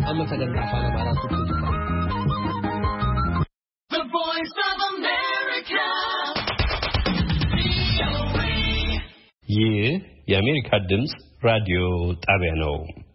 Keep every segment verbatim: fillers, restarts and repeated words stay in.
amma sagantaa afaan Amaaraatu jira. The Voice of America. ይህ የአሜሪካ ድምጽ ራዲዮ ጣቢያ ነው።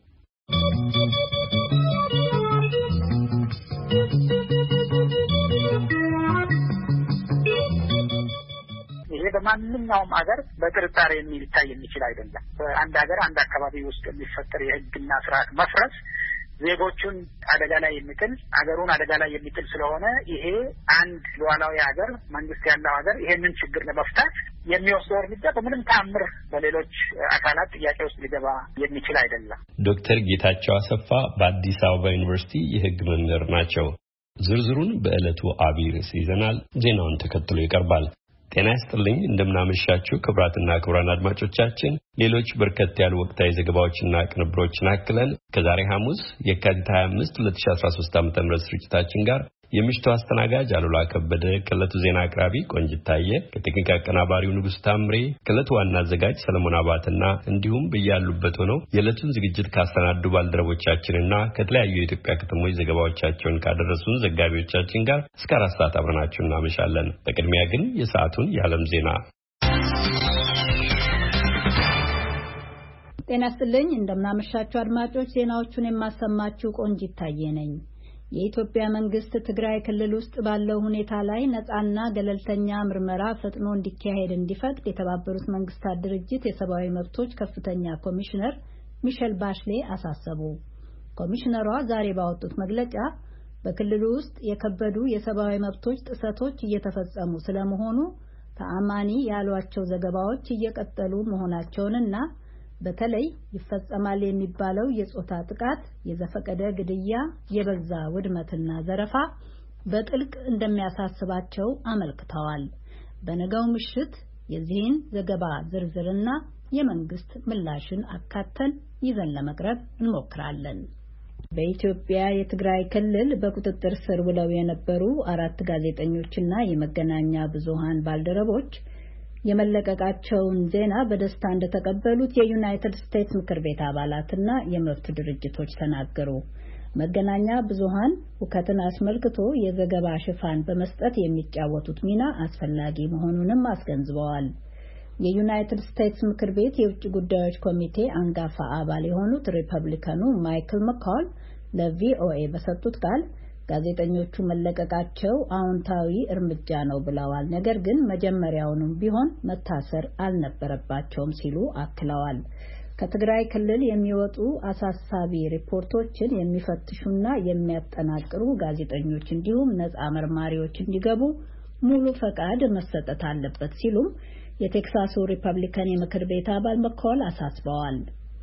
በማንኛውም ሀገር በጥርጣሬ የሚታይ የሚችል አይደለም። አንድ ሀገር አንድ አካባቢ ውስጥ የሚፈጠር የህግና ስርዓት መፍረስ ዜጎቹን አደጋ ላይ የሚጥል ሀገሩን አደጋ ላይ የሚጥል ስለሆነ ይሄ አንድ ሉዓላዊ ሀገር መንግስት ያለው ሀገር ይሄንን ችግር ለመፍታት የሚወስደው እርምጃ በምንም ተአምር በሌሎች አካላት ጥያቄ ውስጥ ሊገባ የሚችል አይደለም። ዶክተር ጌታቸው አሰፋ በአዲስ አበባ ዩኒቨርሲቲ የህግ መምህር ናቸው። ዝርዝሩን በዕለቱ አብይ ርዕስ ይዘናል። ዜናውን ተከትሎ ይቀርባል። ጤና ይስጥልኝ እንደምናመሻችሁ ክቡራትና ክቡራን አድማጮቻችን ሌሎች በርከት ያሉ ወቅታዊ ዘገባዎችና ቅንብሮችን አክለን ከዛሬ ሐሙስ የካቲት ሃያ አምስት ሁለት ሺህ አስራ ሶስት ዓመተ ምህረት ስርጭታችን ጋር የምሽቱ አስተናጋጅ አሉላ ከበደ፣ ከዕለቱ ዜና አቅራቢ ቆንጂት ታየ፣ ከቴክኒክ አቀናባሪው ንጉስ ታምሬ፣ ከዕለቱ ዋና አዘጋጅ ሰለሞን አባተና እንዲሁም በያሉበት ሆነው የዕለቱን ዝግጅት ካሰናዱ ባልደረቦቻችንና ከተለያዩ የኢትዮጵያ ከተሞች ዘገባዎቻቸውን ካደረሱን ዘጋቢዎቻችን ጋር እስከ አራት ሰዓት አብረናችሁ እናመሻለን። በቅድሚያ ግን የሰዓቱን የዓለም ዜና። ጤና ይስጥልኝ እንደምናመሻችሁ አድማጮች፣ ዜናዎቹን የማሰማችሁ ቆንጂት ታየ ነኝ። የኢትዮጵያ መንግስት ትግራይ ክልል ውስጥ ባለው ሁኔታ ላይ ነፃና ገለልተኛ ምርመራ ፈጥኖ እንዲካሄድ እንዲፈቅድ የተባበሩት መንግስታት ድርጅት የሰብአዊ መብቶች ከፍተኛ ኮሚሽነር ሚሼል ባሽሌ አሳሰቡ። ኮሚሽነሯ ዛሬ ባወጡት መግለጫ በክልሉ ውስጥ የከበዱ የሰብአዊ መብቶች ጥሰቶች እየተፈጸሙ ስለመሆኑ ተአማኒ ያሏቸው ዘገባዎች እየቀጠሉ መሆናቸውንና በተለይ ይፈጸማል የሚባለው የጾታ ጥቃት፣ የዘፈቀደ ግድያ፣ የበዛ ውድመትና ዘረፋ በጥልቅ እንደሚያሳስባቸው አመልክተዋል። በነገው ምሽት የዚህን ዘገባ ዝርዝርና የመንግስት ምላሽን አካተን ይዘን ለመቅረብ እንሞክራለን። በኢትዮጵያ የትግራይ ክልል በቁጥጥር ስር ውለው የነበሩ አራት ጋዜጠኞችና የመገናኛ ብዙሃን ባልደረቦች የመለቀቃቸውን ዜና በደስታ እንደተቀበሉት የዩናይትድ ስቴትስ ምክር ቤት አባላትና የመብት ድርጅቶች ተናገሩ። መገናኛ ብዙሃን ሁከትን አስመልክቶ የዘገባ ሽፋን በመስጠት የሚጫወቱት ሚና አስፈላጊ መሆኑንም አስገንዝበዋል። የዩናይትድ ስቴትስ ምክር ቤት የውጭ ጉዳዮች ኮሚቴ አንጋፋ አባል የሆኑት ሪፐብሊካኑ ማይክል መኮል ለቪኦኤ በሰጡት ቃል ጋዜጠኞቹ መለቀቃቸው አዎንታዊ እርምጃ ነው ብለዋል። ነገር ግን መጀመሪያውንም ቢሆን መታሰር አልነበረባቸውም ሲሉ አክለዋል። ከትግራይ ክልል የሚወጡ አሳሳቢ ሪፖርቶችን የሚፈትሹና የሚያጠናቅሩ ጋዜጠኞች እንዲሁም ነፃ መርማሪዎች እንዲገቡ ሙሉ ፈቃድ መሰጠት አለበት ሲሉም የቴክሳሱ ሪፐብሊካን የምክር ቤት አባል መኮል አሳስበዋል።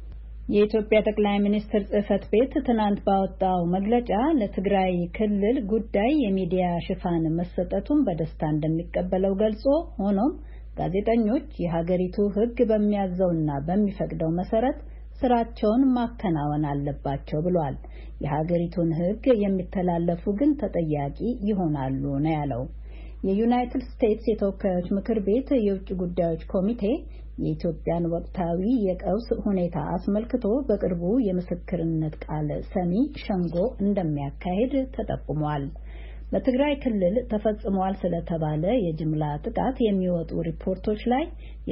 የኢትዮጵያ ጠቅላይ ሚኒስትር ጽህፈት ቤት ትናንት ባወጣው መግለጫ ለትግራይ ክልል ጉዳይ የሚዲያ ሽፋን መሰጠቱን በደስታ እንደሚቀበለው ገልጾ ሆኖም ጋዜጠኞች የሀገሪቱ ሕግ በሚያዘውና በሚፈቅደው መሰረት ስራቸውን ማከናወን አለባቸው ብሏል። የሀገሪቱን ሕግ የሚተላለፉ ግን ተጠያቂ ይሆናሉ ነው ያለው። የዩናይትድ ስቴትስ የተወካዮች ምክር ቤት የውጭ ጉዳዮች ኮሚቴ የኢትዮጵያን ወቅታዊ የቀውስ ሁኔታ አስመልክቶ በቅርቡ የምስክርነት ቃል ሰሚ ሸንጎ እንደሚያካሂድ ተጠቁሟል። በትግራይ ክልል ተፈጽሟል ስለተባለ የጅምላ ጥቃት የሚወጡ ሪፖርቶች ላይ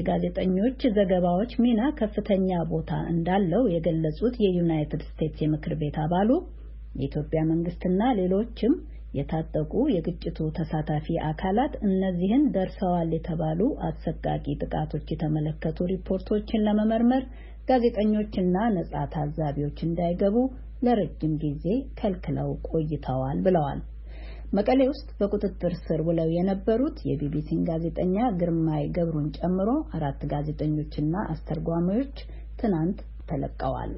የጋዜጠኞች ዘገባዎች ሚና ከፍተኛ ቦታ እንዳለው የገለጹት የዩናይትድ ስቴትስ የምክር ቤት አባሉ የኢትዮጵያ መንግስትና ሌሎችም የታጠቁ የግጭቱ ተሳታፊ አካላት እነዚህን ደርሰዋል የተባሉ አሰቃቂ ጥቃቶች የተመለከቱ ሪፖርቶችን ለመመርመር ጋዜጠኞችና ነጻ ታዛቢዎች እንዳይገቡ ለረጅም ጊዜ ከልክለው ቆይተዋል ብለዋል። መቀሌ ውስጥ በቁጥጥር ስር ውለው የነበሩት የቢቢሲን ጋዜጠኛ ግርማይ ገብሩን ጨምሮ አራት ጋዜጠኞችና አስተርጓሚዎች ትናንት ተለቀዋል።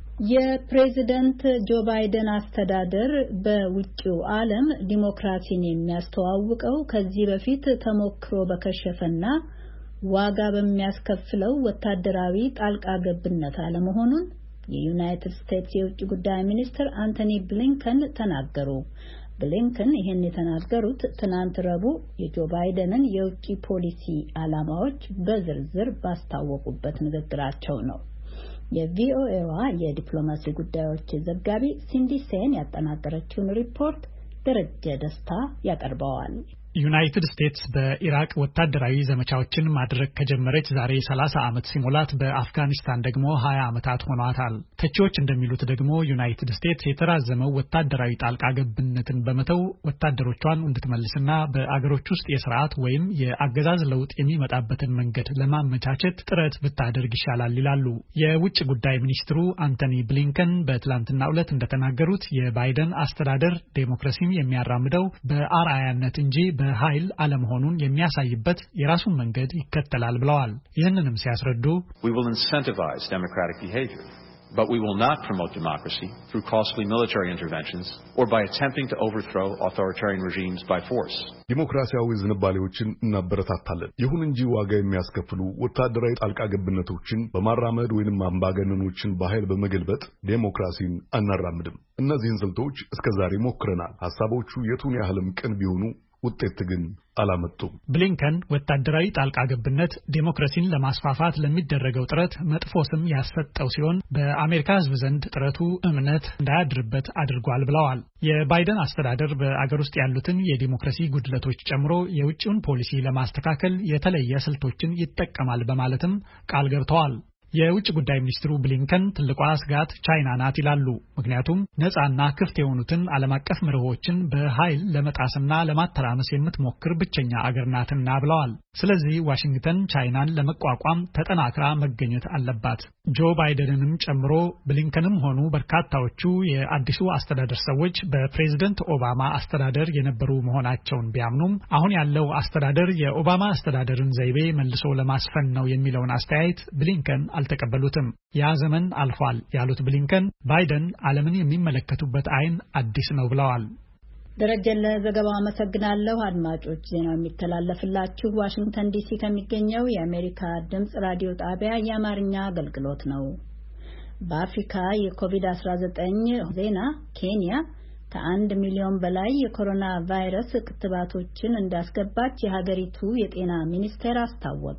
የፕሬዝዳንት ጆ ባይደን አስተዳደር በውጭው ዓለም ዲሞክራሲን የሚያስተዋውቀው ከዚህ በፊት ተሞክሮ በከሸፈና ዋጋ በሚያስከፍለው ወታደራዊ ጣልቃ ገብነት አለመሆኑን የዩናይትድ ስቴትስ የውጭ ጉዳይ ሚኒስትር አንቶኒ ብሊንከን ተናገሩ። ብሊንከን ይህን የተናገሩት ትናንት ረቡዕ የጆ ባይደንን የውጭ ፖሊሲ ዓላማዎች በዝርዝር ባስታወቁበት ንግግራቸው ነው። የቪኦኤዋ የዲፕሎማሲ ጉዳዮች ዘጋቢ ሲንዲ ሴን ያጠናቀረችውን ሪፖርት ደረጀ ደስታ ያቀርበዋል። ዩናይትድ ስቴትስ በኢራቅ ወታደራዊ ዘመቻዎችን ማድረግ ከጀመረች ዛሬ ሰላሳ ዓመት ሲሞላት በአፍጋኒስታን ደግሞ ሀያ ዓመታት ሆኗታል። ተቺዎች እንደሚሉት ደግሞ ዩናይትድ ስቴትስ የተራዘመው ወታደራዊ ጣልቃ ገብነትን በመተው ወታደሮቿን እንድትመልስና በአገሮች ውስጥ የስርዓት ወይም የአገዛዝ ለውጥ የሚመጣበትን መንገድ ለማመቻቸት ጥረት ብታደርግ ይሻላል ይላሉ። የውጭ ጉዳይ ሚኒስትሩ አንቶኒ ብሊንከን በትላንትናው ዕለት እንደተናገሩት የባይደን አስተዳደር ዴሞክራሲን የሚያራምደው በአርአያነት እንጂ በኃይል አለመሆኑን የሚያሳይበት የራሱን መንገድ ይከተላል ብለዋል። ይህንንም ሲያስረዱ We will incentivize democratic behavior, but we will not promote democracy through costly military interventions or by attempting to overthrow authoritarian regimes by force. ዲሞክራሲያዊ ዝንባሌዎችን እናበረታታለን። ይሁን እንጂ ዋጋ የሚያስከፍሉ ወታደራዊ ጣልቃ ገብነቶችን በማራመድ ወይንም አምባገነኖችን በኃይል በመገልበጥ ዲሞክራሲን አናራምድም። እነዚህን ስልቶች እስከዛሬ ሞክረናል። ሐሳቦቹ የቱን ያህልም ቅን ቢሆኑ ውጤት ግን አላመጡም። ብሊንከን ወታደራዊ ጣልቃ ገብነት ዲሞክራሲን ለማስፋፋት ለሚደረገው ጥረት መጥፎ ስም ያሰጠው ሲሆን በአሜሪካ ሕዝብ ዘንድ ጥረቱ እምነት እንዳያድርበት አድርጓል ብለዋል። የባይደን አስተዳደር በአገር ውስጥ ያሉትን የዲሞክራሲ ጉድለቶች ጨምሮ የውጭውን ፖሊሲ ለማስተካከል የተለየ ስልቶችን ይጠቀማል በማለትም ቃል ገብተዋል። የውጭ ጉዳይ ሚኒስትሩ ብሊንከን ትልቋ ስጋት ቻይና ናት ይላሉ። ምክንያቱም ነፃና ክፍት የሆኑትን ዓለም አቀፍ መርሆችን በኃይል ለመጣስና ለማተራመስ የምትሞክር ብቸኛ አገር ናትና ብለዋል። ስለዚህ ዋሽንግተን ቻይናን ለመቋቋም ተጠናክራ መገኘት አለባት። ጆ ባይደንንም ጨምሮ ብሊንከንም ሆኑ በርካታዎቹ የአዲሱ አስተዳደር ሰዎች በፕሬዝደንት ኦባማ አስተዳደር የነበሩ መሆናቸውን ቢያምኑም አሁን ያለው አስተዳደር የኦባማ አስተዳደርን ዘይቤ መልሶ ለማስፈን ነው የሚለውን አስተያየት ብሊንከን አልተቀበሉትም። ያ ዘመን አልፏል ያሉት ብሊንከን ባይደን ዓለምን የሚመለከቱበት አይን አዲስ ነው ብለዋል። ደረጀን ለዘገባው አመሰግናለሁ። አድማጮች ዜናው የሚተላለፍላችሁ ዋሽንግተን ዲሲ ከሚገኘው የአሜሪካ ድምጽ ራዲዮ ጣቢያ የአማርኛ አገልግሎት ነው። በአፍሪካ የኮቪድ አስራ ዘጠኝ ዜና ኬንያ ከአንድ ሚሊዮን በላይ የኮሮና ቫይረስ ክትባቶችን እንዳስገባች የሀገሪቱ የጤና ሚኒስቴር አስታወቀ።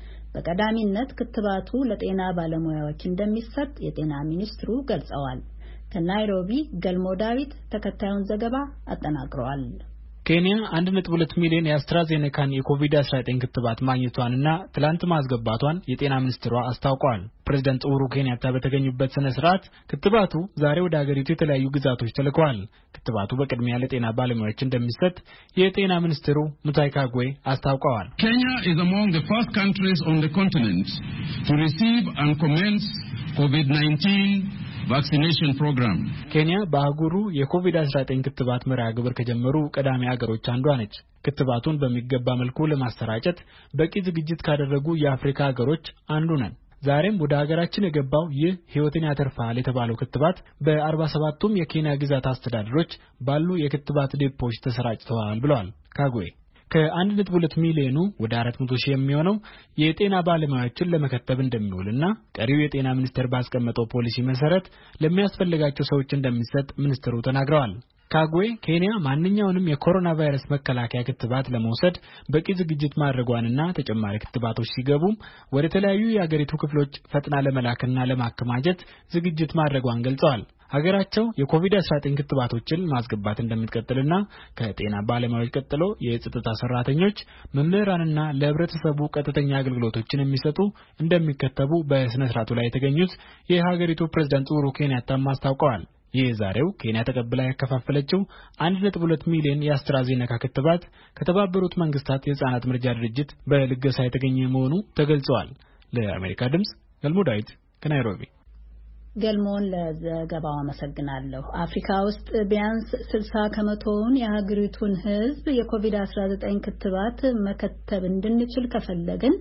በቀዳሚነት ክትባቱ ለጤና ባለሙያዎች እንደሚሰጥ የጤና ሚኒስትሩ ገልጸዋል። ከናይሮቢ ገልሞ ዳዊት ተከታዩን ዘገባ አጠናቅሯል። ኬንያ አንድ ነጥብ ሁለት ሚሊዮን የአስትራዜኔካን የኮቪድ አስራ ዘጠኝ ክትባት ማግኘቷንና ትላንት ማስገባቷን የጤና ሚኒስትሯ አስታውቀዋል። ፕሬዝዳንት ኡሁሩ ኬንያታ በተገኙበት ስነ ስርዓት ክትባቱ ዛሬ ወደ ሀገሪቱ የተለያዩ ግዛቶች ተልከዋል። ክትባቱ በቅድሚያ ለጤና ባለሙያዎች እንደሚሰጥ የጤና ሚኒስትሩ ሙታይ ካግዌ አስታውቀዋል። Kenya is among the first countries on the continent to receive and commence COVID nineteen vaccination program. ኬንያ በአህጉሩ የኮቪድ አስራ ዘጠኝ ክትባት መርሃ ግብር ከጀመሩ ቀዳሚ ሀገሮች አንዷ ነች። ክትባቱን በሚገባ መልኩ ለማሰራጨት በቂ ዝግጅት ካደረጉ የአፍሪካ ሀገሮች አንዱ ነን። ዛሬም ወደ ሀገራችን የገባው ይህ ህይወትን ያተርፋል የተባለው ክትባት በአርባ ሰባቱም የኬንያ ግዛት አስተዳደሮች ባሉ የክትባት ዴፖዎች ተሰራጭተዋል ብለዋል ካግዌ። ከአንድ ነጥብ ሁለት ሚሊዮኑ ወደ አራት መቶ ሺህ የሚሆነው የጤና ባለሙያዎችን ለመከተብ እንደሚውልና ቀሪው የጤና ሚኒስቴር ባስቀመጠው ፖሊሲ መሰረት ለሚያስፈልጋቸው ሰዎች እንደሚሰጥ ሚኒስትሩ ተናግረዋል። ካግዌ ኬንያ ማንኛውንም የኮሮና ቫይረስ መከላከያ ክትባት ለመውሰድ በቂ ዝግጅት ማድረጓንና ተጨማሪ ክትባቶች ሲገቡም ወደ ተለያዩ የሀገሪቱ ክፍሎች ፈጥና ለመላክና ለማከማቸት ዝግጅት ማድረጓን ገልጸዋል። ሀገራቸው የኮቪድ አስራ ዘጠኝ ክትባቶችን ማስገባት እንደምትቀጥልና ከጤና ባለሙያዎች ቀጥሎ የጸጥታ ሰራተኞች፣ መምህራንና ለህብረተሰቡ ቀጥተኛ አገልግሎቶችን የሚሰጡ እንደሚከተቡ በስነ ስርዓቱ ላይ የተገኙት የሀገሪቱ ፕሬዝዳንት ኡሁሩ ኬንያታ አስታውቀዋል። የዛሬው ኬንያ ተቀብላ ያከፋፈለችው አንድ ነጥብ ሁለት ሚሊዮን የአስትራዜኔካ ክትባት ከተባበሩት መንግስታት የህፃናት መርጃ ድርጅት በልገሳ የተገኘ መሆኑ ተገልጿል። ለአሜሪካ ድምጽ ገልሞ ዳዊት ከናይሮቢ። ገልሞን ለዘገባው አመሰግናለሁ። አፍሪካ ውስጥ ቢያንስ ስልሳ ከመቶውን የሀገሪቱን ህዝብ የኮቪድ አስራ ዘጠኝ ክትባት መከተብ እንድንችል ከፈለግን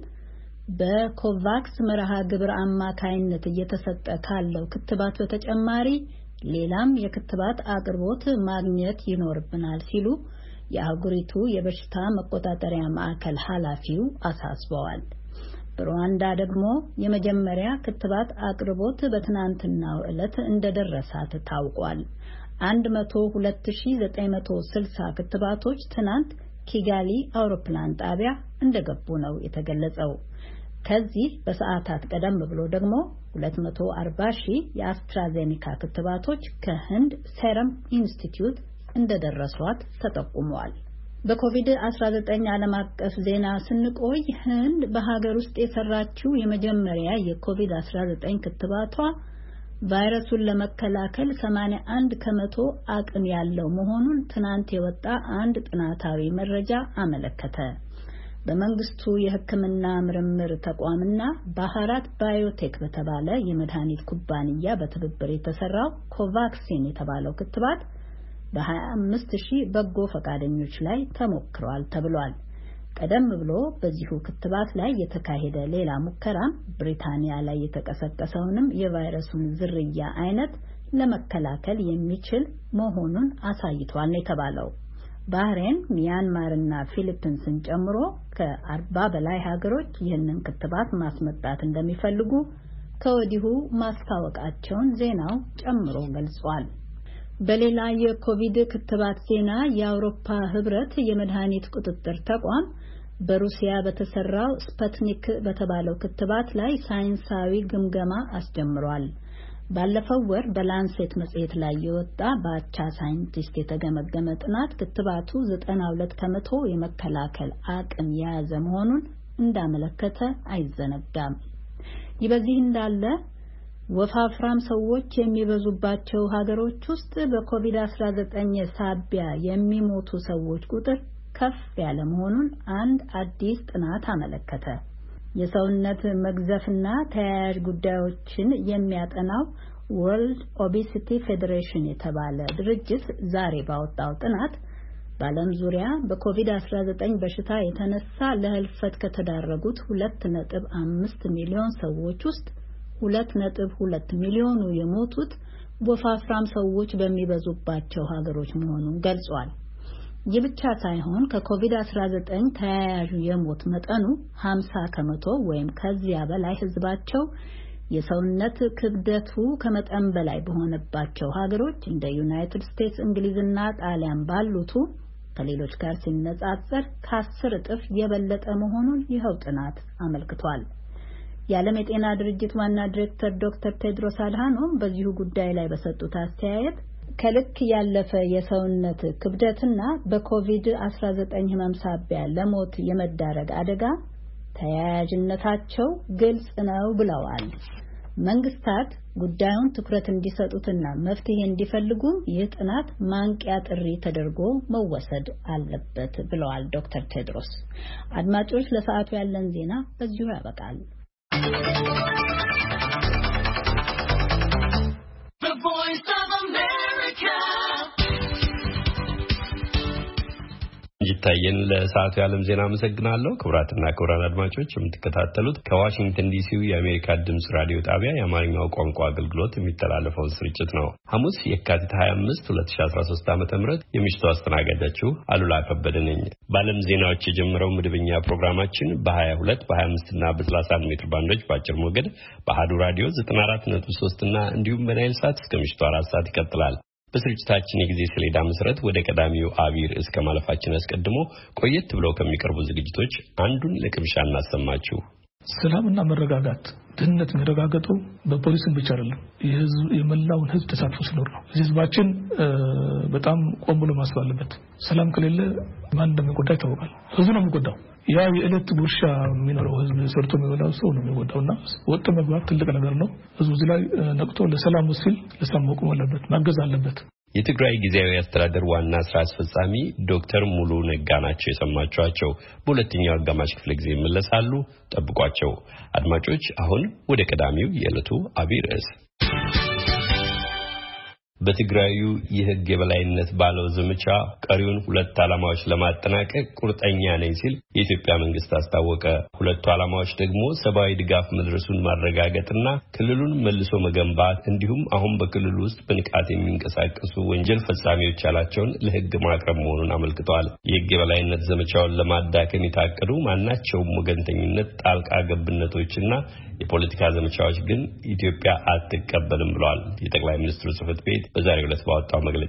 በኮቫክስ መርሃ ግብር አማካይነት እየተሰጠ ካለው ክትባት በተጨማሪ ሌላም የክትባት አቅርቦት ማግኘት ይኖርብናል ሲሉ የአህጉሪቱ የበሽታ መቆጣጠሪያ ማዕከል ኃላፊው አሳስበዋል። በሩዋንዳ ደግሞ የመጀመሪያ ክትባት አቅርቦት በትናንትናው ዕለት እንደደረሳት ታውቋል። አንድ መቶ ሁለት ሺህ ዘጠኝ መቶ ስልሳ ክትባቶች ትናንት ኪጋሊ አውሮፕላን ጣቢያ እንደገቡ ነው የተገለጸው። ከዚህ በሰዓታት ቀደም ብሎ ደግሞ ሁለት መቶ አርባ ሺህ የአስትራዜኒካ ክትባቶች ከህንድ ሴረም ኢንስቲትዩት እንደደረሷት ተጠቁሟል። በኮቪድ-19 ዓለም አቀፍ ዜና ስንቆይ ህንድ በሀገር ውስጥ የሰራችው የመጀመሪያ የኮቪድ-19 ክትባቷ ቫይረሱን ለመከላከል ሰማንያ አንድ ከመቶ አቅም ያለው መሆኑን ትናንት የወጣ አንድ ጥናታዊ መረጃ አመለከተ። በመንግስቱ የሕክምና ምርምር ተቋምና ባህራት ባዮቴክ በተባለ የመድኃኒት ኩባንያ በትብብር የተሰራው ኮቫክሲን የተባለው ክትባት በሀያ አምስት ሺህ በጎ ፈቃደኞች ላይ ተሞክሯል ተብሏል። ቀደም ብሎ በዚሁ ክትባት ላይ የተካሄደ ሌላ ሙከራም ብሪታንያ ላይ የተቀሰቀሰውንም የቫይረሱን ዝርያ አይነት ለመከላከል የሚችል መሆኑን አሳይቷል የተባለው። ባህሬን፣ ሚያንማርና ፊሊፒንስን ጨምሮ ከአርባ በላይ ሀገሮች ይህንን ክትባት ማስመጣት እንደሚፈልጉ ከወዲሁ ማስታወቃቸውን ዜናው ጨምሮ ገልጿል። በሌላ የኮቪድ ክትባት ዜና የአውሮፓ ህብረት የመድኃኒት ቁጥጥር ተቋም በሩሲያ በተሰራው ስፑትኒክ በተባለው ክትባት ላይ ሳይንሳዊ ግምገማ አስጀምሯል። ባለፈው ወር በላንሴት መጽሔት ላይ የወጣ በአቻ ሳይንቲስት የተገመገመ ጥናት ክትባቱ ዘጠና ሁለት ከመቶ የመከላከል አቅም የያዘ መሆኑን እንዳመለከተ አይዘነጋም። ይህ በዚህ እንዳለ ወፋፍራም ሰዎች የሚበዙባቸው ሀገሮች ውስጥ በኮቪድ አስራ ዘጠኝ ሳቢያ የሚሞቱ ሰዎች ቁጥር ከፍ ያለ መሆኑን አንድ አዲስ ጥናት አመለከተ። የሰውነት መግዘፍና ተያያዥ ጉዳዮችን የሚያጠናው ወርልድ ኦቤሲቲ ፌዴሬሽን የተባለ ድርጅት ዛሬ ባወጣው ጥናት በዓለም ዙሪያ በኮቪድ አስራ ዘጠኝ በሽታ የተነሳ ለህልፈት ከተዳረጉት ሁለት ነጥብ አምስት ሚሊዮን ሰዎች ውስጥ ሁለት ነጥብ ሁለት ሚሊዮኑ የሞቱት ወፋፍራም ሰዎች በሚበዙባቸው ሀገሮች መሆኑን ገልጿል። ይህ ብቻ ሳይሆን ከኮቪድ አስራ ዘጠኝ ተያያዥ የሞት መጠኑ ሀምሳ ከመቶ ወይም ከዚያ በላይ ህዝባቸው የሰውነት ክብደቱ ከመጠን በላይ በሆነባቸው ሀገሮች እንደ ዩናይትድ ስቴትስ፣ እንግሊዝና ጣሊያን ባሉቱ ከሌሎች ጋር ሲነጻጸር ከአስር እጥፍ የበለጠ መሆኑን ይኸው ጥናት አመልክቷል። የዓለም የጤና ድርጅት ዋና ዲሬክተር ዶክተር ቴድሮስ አድሃኖም በዚሁ ጉዳይ ላይ በሰጡት አስተያየት ከልክ ያለፈ የሰውነት ክብደትና በኮቪድ አስራ ዘጠኝ ህመም ሳቢያ ለሞት የመዳረግ አደጋ ተያያዥነታቸው ግልጽ ነው ብለዋል። መንግስታት ጉዳዩን ትኩረት እንዲሰጡትና መፍትሄ እንዲፈልጉ ይህ ጥናት ማንቂያ ጥሪ ተደርጎ መወሰድ አለበት ብለዋል ዶክተር ቴድሮስ። አድማጮች፣ ለሰዓቱ ያለን ዜና በዚሁ ያበቃል። The Voice of America. ይታየን ለሰዓቱ የዓለም ዜና አመሰግናለሁ። ክቡራትና ክቡራን አድማጮች የምትከታተሉት ከዋሽንግተን ዲሲው የአሜሪካ ድምጽ ራዲዮ ጣቢያ የአማርኛው ቋንቋ አገልግሎት የሚተላለፈውን ስርጭት ነው። ሐሙስ የካቲት ሀያ አምስት ሁለት ሺህ አስራ ሶስት ዓመተ ምህረት የምሽቱ አስተናጋጃችሁ አሉላ ከበደ ነኝ። በዓለም ዜናዎች የጀመረው መደበኛ ፕሮግራማችን በ22 በ25 እና በ31 ሜትር ባንዶች በአጭር ሞገድ በአሃዱ ራዲዮ ዘጠና አራት ነጥብ ሶስት እና እንዲሁም በናይል ሳት እስከ ምሽቱ አራት ሰዓት ይቀጥላል። በስርጭታችን የጊዜ ሰሌዳ መሰረት ወደ ቀዳሚው አቢር እስከ ማለፋችን አስቀድሞ ቆየት ብለው ከሚቀርቡ ዝግጅቶች አንዱን ለቅምሻ እናሰማችሁ። ሰላምና መረጋጋት ደህንነት መረጋጋቱ በፖሊስን ብቻ አይደለም፣ የህዝብ የመላውን ህዝብ ተሳትፎ ሲኖር ነው። ህዝባችን በጣም ቆም ብሎ ማሰብ አለበት። ሰላም ከሌለ ማን እንደሚጎዳ ይታወቃል። ህዝቡ ነው የሚጎዳው። ያ የዕለት ጉርሻ የሚኖረው ህዝብ ሰርቶ የሚበላው ሰው ነው የሚጎዳውና ወጥ መግባት ትልቅ ነገር ነው። ህዝቡ እዚህ ላይ ነቅቶ ለሰላም ሲል ለሰላም መቆም አለበት፣ ማገዝ አለበት። የትግራይ ጊዜያዊ አስተዳደር ዋና ስራ አስፈጻሚ ዶክተር ሙሉ ነጋ ናቸው የሰማችኋቸው። በሁለተኛው አጋማሽ ክፍለ ጊዜ ይመለሳሉ፣ ጠብቋቸው። አድማጮች፣ አሁን ወደ ቀዳሚው የዕለቱ አቢይ ርዕስ በትግራዩ የህግ የበላይነት ባለው ዘመቻ ቀሪውን ሁለት ዓላማዎች ለማጠናቀቅ ቁርጠኛ ነኝ ሲል የኢትዮጵያ መንግስት አስታወቀ። ሁለቱ ዓላማዎች ደግሞ ሰብአዊ ድጋፍ መድረሱን ማረጋገጥና ክልሉን መልሶ መገንባት እንዲሁም አሁን በክልሉ ውስጥ በንቃት የሚንቀሳቀሱ ወንጀል ፈጻሚዎች ያላቸውን ለህግ ማቅረብ መሆኑን አመልክተዋል። የህግ የበላይነት ዘመቻውን ለማዳከም የታቀዱ ማናቸውም ወገንተኝነት፣ ጣልቃ ገብነቶችና የፖለቲካ ዘመቻዎች ግን ኢትዮጵያ አትቀበልም ብለዋል የጠቅላይ ሚኒስትሩ ጽሕፈት ቤት በዛሬው ዕለት ባወጣው መግለጫ።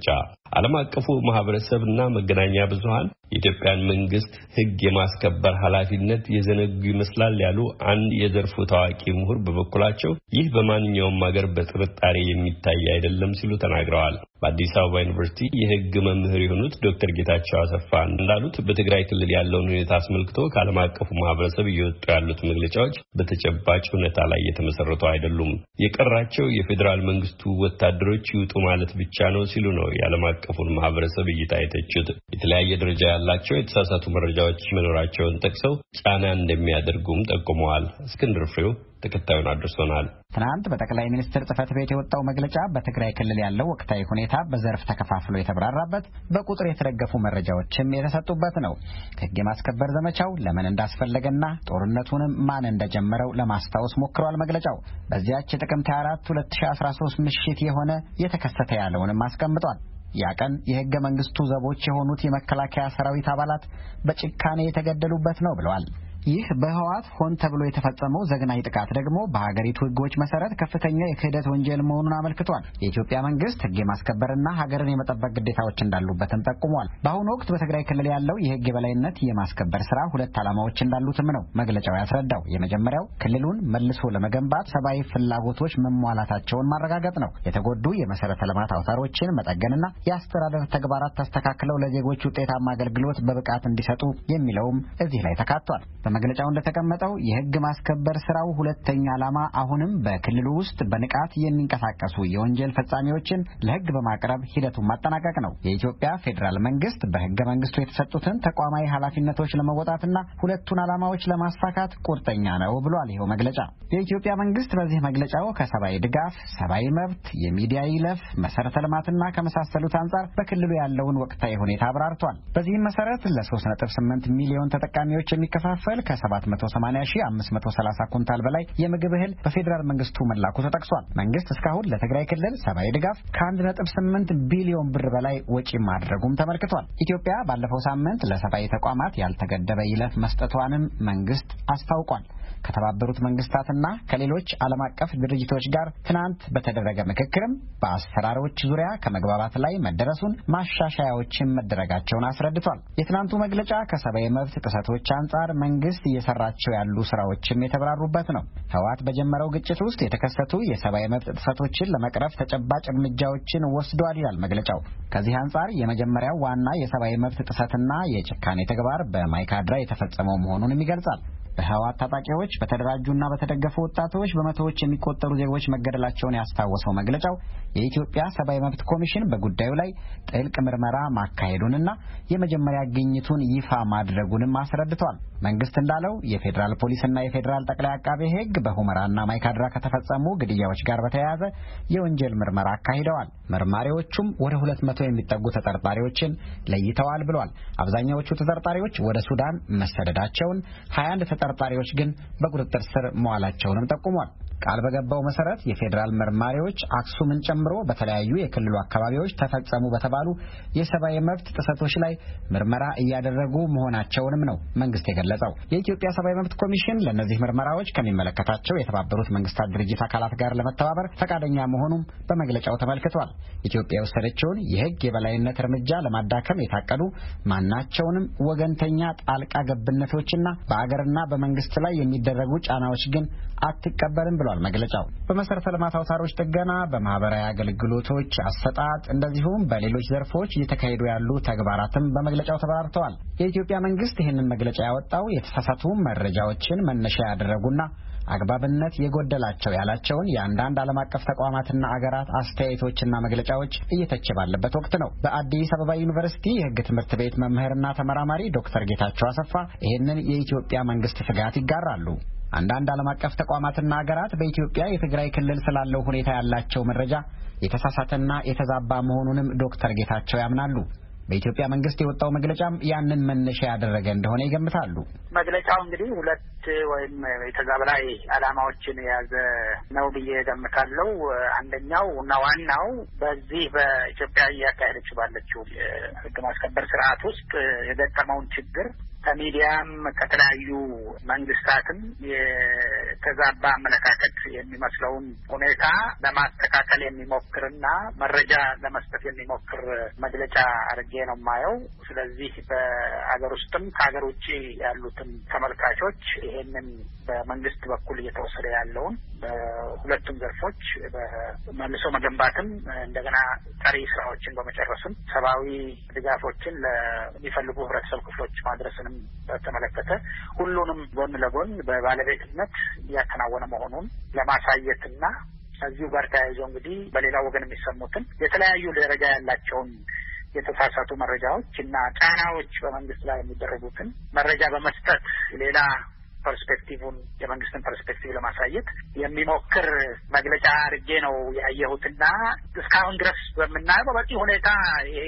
ዓለም አቀፉ ማህበረሰብና መገናኛ ብዙሃን የኢትዮጵያን መንግስት ህግ የማስከበር ኃላፊነት የዘነጉ ይመስላል ያሉ አንድ የዘርፉ ታዋቂ ምሁር በበኩላቸው ይህ በማንኛውም ሀገር በጥርጣሬ የሚታይ አይደለም ሲሉ ተናግረዋል። በአዲስ አበባ ዩኒቨርሲቲ የህግ መምህር የሆኑት ዶክተር ጌታቸው አሰፋ እንዳሉት በትግራይ ክልል ያለውን ሁኔታ አስመልክቶ ከዓለም አቀፉ ማህበረሰብ እየወጡ ያሉት መግለጫዎች በተጨባጭ ሁኔታ ላይ የተመሰረቱ አይደሉም። የቀራቸው የፌዴራል መንግስቱ ወታደሮች ይውጡ ማለት ብቻ ነው ሲሉ ነው የዓለም አቀፉን ማህበረሰብ እይታ የተቹት። የተለያየ ደረጃ ያላቸው የተሳሳቱ መረጃዎች መኖራቸውን ጠቅሰው ጫና እንደሚያደርጉም ጠቁመዋል። እስክንድር ፍሬው ተከታዩን አድርሶናል። ትናንት በጠቅላይ ሚኒስትር ጽህፈት ቤት የወጣው መግለጫ በትግራይ ክልል ያለው ወቅታዊ ሁኔታ በዘርፍ ተከፋፍሎ የተብራራበት በቁጥር የተደገፉ መረጃዎችም የተሰጡበት ነው። ህግ የማስከበር ዘመቻው ለምን እንዳስፈለገና ጦርነቱንም ማን እንደጀመረው ለማስታወስ ሞክሯል። መግለጫው በዚያች ጥቅምት ሃያ አራት ሁለት ሺህ አስራ ሶስት ምሽት የሆነ የተከሰተ ያለውንም አስቀምጧል። ያ ቀን የህገ መንግስቱ ዘቦች የሆኑት የመከላከያ ሰራዊት አባላት በጭካኔ የተገደሉበት ነው ብለዋል። ይህ በህዋት ሆን ተብሎ የተፈጸመው ዘግናኝ ጥቃት ደግሞ በሀገሪቱ ህጎች መሰረት ከፍተኛ የክህደት ወንጀል መሆኑን አመልክቷል። የኢትዮጵያ መንግስት ህግ የማስከበርና ሀገርን የመጠበቅ ግዴታዎች እንዳሉበትም ጠቁሟል። በአሁኑ ወቅት በትግራይ ክልል ያለው የህግ የበላይነት የማስከበር ስራ ሁለት ዓላማዎች እንዳሉትም ነው መግለጫው ያስረዳው። የመጀመሪያው ክልሉን መልሶ ለመገንባት ሰብአዊ ፍላጎቶች መሟላታቸውን ማረጋገጥ ነው። የተጎዱ የመሰረተ ልማት አውታሮችን መጠገንና የአስተዳደር ተግባራት ተስተካክለው ለዜጎች ውጤታማ አገልግሎት በብቃት እንዲሰጡ የሚለውም እዚህ ላይ ተካቷል። በመግለጫው እንደተቀመጠው የህግ ማስከበር ስራው ሁለተኛ ዓላማ አሁንም በክልሉ ውስጥ በንቃት የሚንቀሳቀሱ የወንጀል ፈጻሚዎችን ለህግ በማቅረብ ሂደቱን ማጠናቀቅ ነው። የኢትዮጵያ ፌዴራል መንግስት በህገ መንግስቱ የተሰጡትን ተቋማዊ ኃላፊነቶች ለመወጣትና ሁለቱን ዓላማዎች ለማሳካት ቁርጠኛ ነው ብሏል ይኸው መግለጫ። የኢትዮጵያ መንግስት በዚህ መግለጫው ከሰብአዊ ድጋፍ፣ ሰብአዊ መብት፣ የሚዲያ ይለፍ፣ መሰረተ ልማትና ከመሳሰሉት አንጻር በክልሉ ያለውን ወቅታዊ ሁኔታ አብራርቷል። በዚህም መሰረት ለ ሶስት ነጥብ ስምንት ሚሊዮን ተጠቃሚዎች የሚከፋፈል ከሰባት መቶ ሰማንያ ሺህ አምስት መቶ ሰላሳ ኩንታል በላይ የምግብ እህል በፌዴራል መንግስቱ መላኩ ተጠቅሷል። መንግስት እስካሁን ለትግራይ ክልል ሰብአዊ ድጋፍ ከአንድ ነጥብ ስምንት ቢሊዮን ብር በላይ ወጪ ማድረጉም ተመልክቷል። ኢትዮጵያ ባለፈው ሳምንት ለሰብአዊ ተቋማት ያልተገደበ ይለፍ መስጠቷንም መንግስት አስታውቋል። ከተባበሩት መንግስታትና ከሌሎች ዓለም አቀፍ ድርጅቶች ጋር ትናንት በተደረገ ምክክርም በአሰራሮች ዙሪያ ከመግባባት ላይ መደረሱን፣ ማሻሻያዎችን መደረጋቸውን አስረድቷል። የትናንቱ መግለጫ ከሰብአዊ መብት ጥሰቶች አንጻር መንግስት እየሰራቸው ያሉ ስራዎችም የተብራሩበት ነው። ህወሓት በጀመረው ግጭት ውስጥ የተከሰቱ የሰብአዊ መብት ጥሰቶችን ለመቅረፍ ተጨባጭ እርምጃዎችን ወስዷል ይላል መግለጫው። ከዚህ አንጻር የመጀመሪያው ዋና የሰብአዊ መብት ጥሰትና የጭካኔ ተግባር በማይካድራ የተፈጸመው መሆኑንም ይገልጻል። በህወሓት ታጣቂዎች በተደራጁና በተደገፉ ወጣቶች በመቶዎች የሚቆጠሩ ዜጎች መገደላቸውን ያስታወሰው መግለጫው የኢትዮጵያ ሰብአዊ መብት ኮሚሽን በጉዳዩ ላይ ጥልቅ ምርመራ ማካሄዱንና የመጀመሪያ ግኝቱን ይፋ ማድረጉንም አስረድቷል። መንግስት እንዳለው የፌዴራል ፖሊስና የፌዴራል ጠቅላይ አቃቤ ህግ በሁመራና ማይካድራ ከተፈጸሙ ግድያዎች ጋር በተያያዘ የወንጀል ምርመራ አካሂደዋል። መርማሪዎቹም ወደ ሁለት መቶ የሚጠጉ ተጠርጣሪዎችን ለይተዋል ብሏል። አብዛኛዎቹ ተጠርጣሪዎች ወደ ሱዳን መሰደዳቸውን፣ ሀያ አንድ ተጠርጣሪዎች ግን በቁጥጥር ስር መዋላቸውንም ጠቁሟል። ቃል በገባው መሰረት የፌዴራል መርማሪዎች አክሱምን ጨምሮ በተለያዩ የክልሉ አካባቢዎች ተፈጸሙ በተባሉ የሰብአዊ መብት ጥሰቶች ላይ ምርመራ እያደረጉ መሆናቸውንም ነው መንግስት የገለጸው። የኢትዮጵያ ሰብአዊ መብት ኮሚሽን ለእነዚህ ምርመራዎች ከሚመለከታቸው የተባበሩት መንግስታት ድርጅት አካላት ጋር ለመተባበር ፈቃደኛ መሆኑም በመግለጫው ተመልክቷል። ኢትዮጵያ የወሰደችውን የህግ የበላይነት እርምጃ ለማዳከም የታቀዱ ማናቸውንም ወገንተኛ ጣልቃ ገብነቶችና በአገርና በመንግስት ላይ የሚደረጉ ጫናዎች ግን አትቀበልም ብሏል መግለጫው። በመሰረተ ልማት አውታሮች ጥገና፣ በማህበራዊ አገልግሎቶች አሰጣጥ እንደዚሁም በሌሎች ዘርፎች እየተካሄዱ ያሉ ተግባራትም በመግለጫው ተብራርተዋል። የኢትዮጵያ መንግስት ይህንን መግለጫ ያወጣው የተሳሳቱ መረጃዎችን መነሻ ያደረጉና አግባብነት የጎደላቸው ያላቸውን የአንዳንድ ዓለም አቀፍ ተቋማትና አገራት አስተያየቶችና መግለጫዎች እየተቸ ባለበት ወቅት ነው። በአዲስ አበባ ዩኒቨርሲቲ የህግ ትምህርት ቤት መምህርና ተመራማሪ ዶክተር ጌታቸው አሰፋ ይህንን የኢትዮጵያ መንግስት ስጋት ይጋራሉ። አንዳንድ ዓለም አቀፍ ተቋማትና አገራት በኢትዮጵያ የትግራይ ክልል ስላለው ሁኔታ ያላቸው መረጃ የተሳሳተና የተዛባ መሆኑንም ዶክተር ጌታቸው ያምናሉ። በኢትዮጵያ መንግስት የወጣው መግለጫም ያንን መነሻ ያደረገ እንደሆነ ይገምታሉ። መግለጫው እንግዲህ ሁለት ሁለት ወይም የተዛበላይ ዓላማዎችን የያዘ ነው ብዬ ገምታለሁ። አንደኛው እና ዋናው በዚህ በኢትዮጵያ እያካሄደች ባለችው የሕግ ማስከበር ስርዓት ውስጥ የገጠመውን ችግር ከሚዲያም ከተለያዩ መንግስታትም የተዛባ አመለካከት የሚመስለውን ሁኔታ ለማስተካከል የሚሞክርና መረጃ ለመስጠት የሚሞክር መግለጫ አድርጌ ነው የማየው። ስለዚህ በአገር ውስጥም ከሀገር ውጭ ያሉትን ተመልካቾች ይሄንን በመንግስት በኩል እየተወሰደ ያለውን በሁለቱም ዘርፎች በመልሶ መገንባትም እንደገና ቀሪ ስራዎችን በመጨረስም ሰብአዊ ድጋፎችን ለሚፈልጉ ህብረተሰብ ክፍሎች ማድረስንም በተመለከተ ሁሉንም ጎን ለጎን በባለቤትነት እያከናወነ መሆኑን ለማሳየትና ከዚሁ ጋር ተያይዞ እንግዲህ በሌላ ወገን የሚሰሙትን የተለያዩ ደረጃ ያላቸውን የተሳሳቱ መረጃዎች እና ጫናዎች በመንግስት ላይ የሚደረጉትን መረጃ በመስጠት ሌላ ፐርስፔክቲቭን የመንግስትን ፐርስፔክቲቭ ለማሳየት የሚሞክር መግለጫ አድርጌ ነው ያየሁትና እስካሁን ድረስ በምናየው በበቂ ሁኔታ ይሄ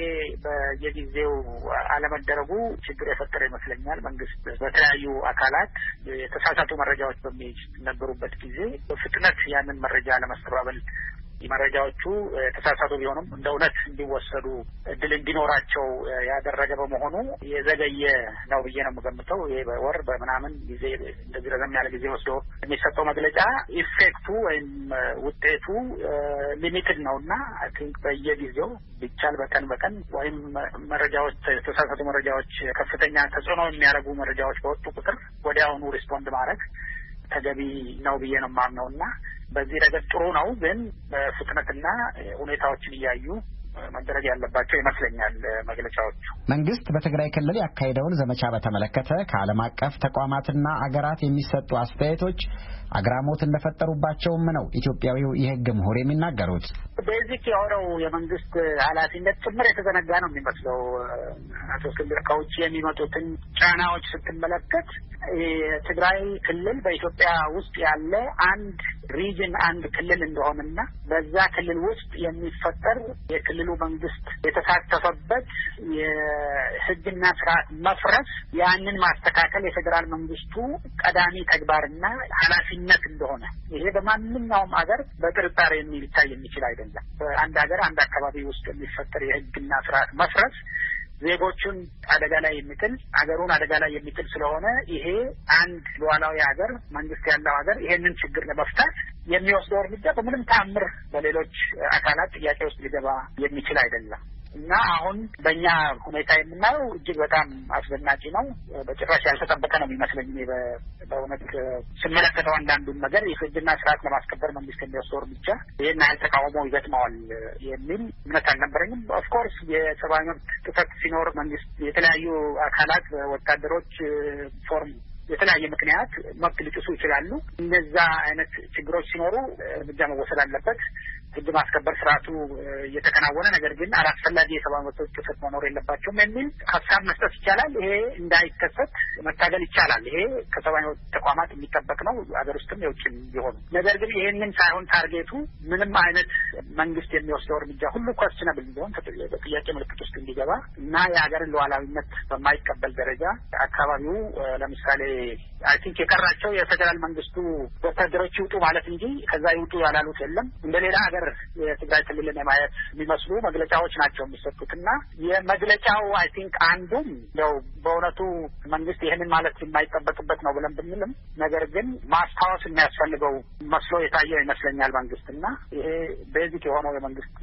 በየጊዜው አለመደረጉ ችግር የፈጠረ ይመስለኛል። መንግስት በተለያዩ አካላት የተሳሳቱ መረጃዎች በሚነበሩበት ጊዜ በፍጥነት ያንን መረጃ ለማስተባበል መረጃዎቹ ተሳሳቱ ቢሆኑም እንደ እውነት እንዲወሰዱ እድል እንዲኖራቸው ያደረገ በመሆኑ የዘገየ ነው ብዬ ነው የምገምተው። ይሄ በወር በምናምን ጊዜ እንደዚህ ረዘም ያለ ጊዜ ወስዶ የሚሰጠው መግለጫ ኢፌክቱ ወይም ውጤቱ ሊሚትድ ነውና አይ ቲንክ በየጊዜው ቢቻል በቀን በቀን ወይም መረጃዎች ተሳሳቱ መረጃዎች ከፍተኛ ተጽዕኖ የሚያደርጉ መረጃዎች በወጡ ቁጥር ወዲያውኑ ሪስፖንድ ማድረግ ተገቢ ነው ብዬ ነው የማምነውና በዚህ ረገድ ጥሩ ነው። ግን በፍጥነትና ሁኔታዎችን እያዩ መደረግ ያለባቸው ይመስለኛል መግለጫዎቹ። መንግስት በትግራይ ክልል ያካሄደውን ዘመቻ በተመለከተ ከዓለም አቀፍ ተቋማትና አገራት የሚሰጡ አስተያየቶች አግራሞት እንደፈጠሩባቸውም ነው ኢትዮጵያዊው የሕግ ምሁር የሚናገሩት። ቤዚክ የሆነው የመንግስት ኃላፊነት ጭምር የተዘነጋ ነው የሚመስለው። አቶ እስክንድር ከውጭ የሚመጡትን ጫናዎች ስትመለከት የትግራይ ክልል በኢትዮጵያ ውስጥ ያለ አንድ ሪጅን አንድ ክልል እንደሆነና በዛ ክልል ውስጥ የሚፈጠር የክልሉ መንግስት የተሳተፈበት የህግና ስርዓት መፍረስ ያንን ማስተካከል የፌዴራል መንግስቱ ቀዳሚ ተግባርና ኃላፊነት እንደሆነ ይሄ በማንኛውም ሀገር በጥርጣሬ የሚታይ የሚችል አይደለም። በአንድ ሀገር አንድ አካባቢ ውስጥ የሚፈጠር የህግና ስርዓት መፍረስ ዜጎቹን አደጋ ላይ የሚጥል ሀገሩን አደጋ ላይ የሚጥል ስለሆነ ይሄ አንድ ሉዓላዊ ሀገር መንግስት ያለው ሀገር ይሄንን ችግር ለመፍታት የሚወስደው እርምጃ በምንም ተአምር በሌሎች አካላት ጥያቄ ውስጥ ሊገባ የሚችል አይደለም እና አሁን በእኛ ሁኔታ የምናየው እጅግ በጣም አስደናቂ ነው። በጭራሽ ያልተጠበቀ ነው የሚመስለኝ። በእውነት ስመለከተው አንዳንዱን ነገር የህግና ስርዓት ለማስከበር መንግስት የሚወስደው እርምጃ ይህን ያህል ተቃውሞ ይገጥመዋል የሚል እምነት አልነበረኝም። ኦፍኮርስ የሰብአዊ መብት ጥሰት ሲኖር መንግስት የተለያዩ አካላት ወታደሮች ፎርም የተለያየ ምክንያት መብት ሊጥሱ ይችላሉ። እነዛ አይነት ችግሮች ሲኖሩ እርምጃ መወሰድ አለበት። ህግ ማስከበር ስርዓቱ እየተከናወነ ነገር ግን አላስፈላጊ የሰብአዊ መብቶች ጥሰት መኖር የለባቸውም የሚል ሀሳብ መስጠት ይቻላል። ይሄ እንዳይከሰት መታገል ይቻላል። ይሄ ከሰብአዊ መብት ተቋማት የሚጠበቅ ነው፣ ሀገር ውስጥም የውጭም ቢሆኑ። ነገር ግን ይሄንን ሳይሆን ታርጌቱ ምንም አይነት መንግስት የሚወስደው እርምጃ ሁሉ ኮስችነብል ቢሆን በጥያቄ ምልክት ውስጥ እንዲገባ እና የሀገርን ሉዓላዊነት በማይቀበል ደረጃ አካባቢው ለምሳሌ አይ ቲንክ የቀራቸው የፌዴራል መንግስቱ ወታደሮች ይውጡ ማለት እንጂ ከዛ ይውጡ ያላሉት የለም። እንደ ሌላ ሀገር የትግራይ ክልልን የማየት የሚመስሉ መግለጫዎች ናቸው የሚሰጡትና የመግለጫው አይ ቲንክ አንዱም ያው በእውነቱ መንግስት ይህንን ማለት የማይጠበቅበት ነው ብለን ብንልም ነገር ግን ማስታወስ የሚያስፈልገው መስሎ የታየው ይመስለኛል መንግስትና ይሄ ቤዚክ የሆነው የመንግስት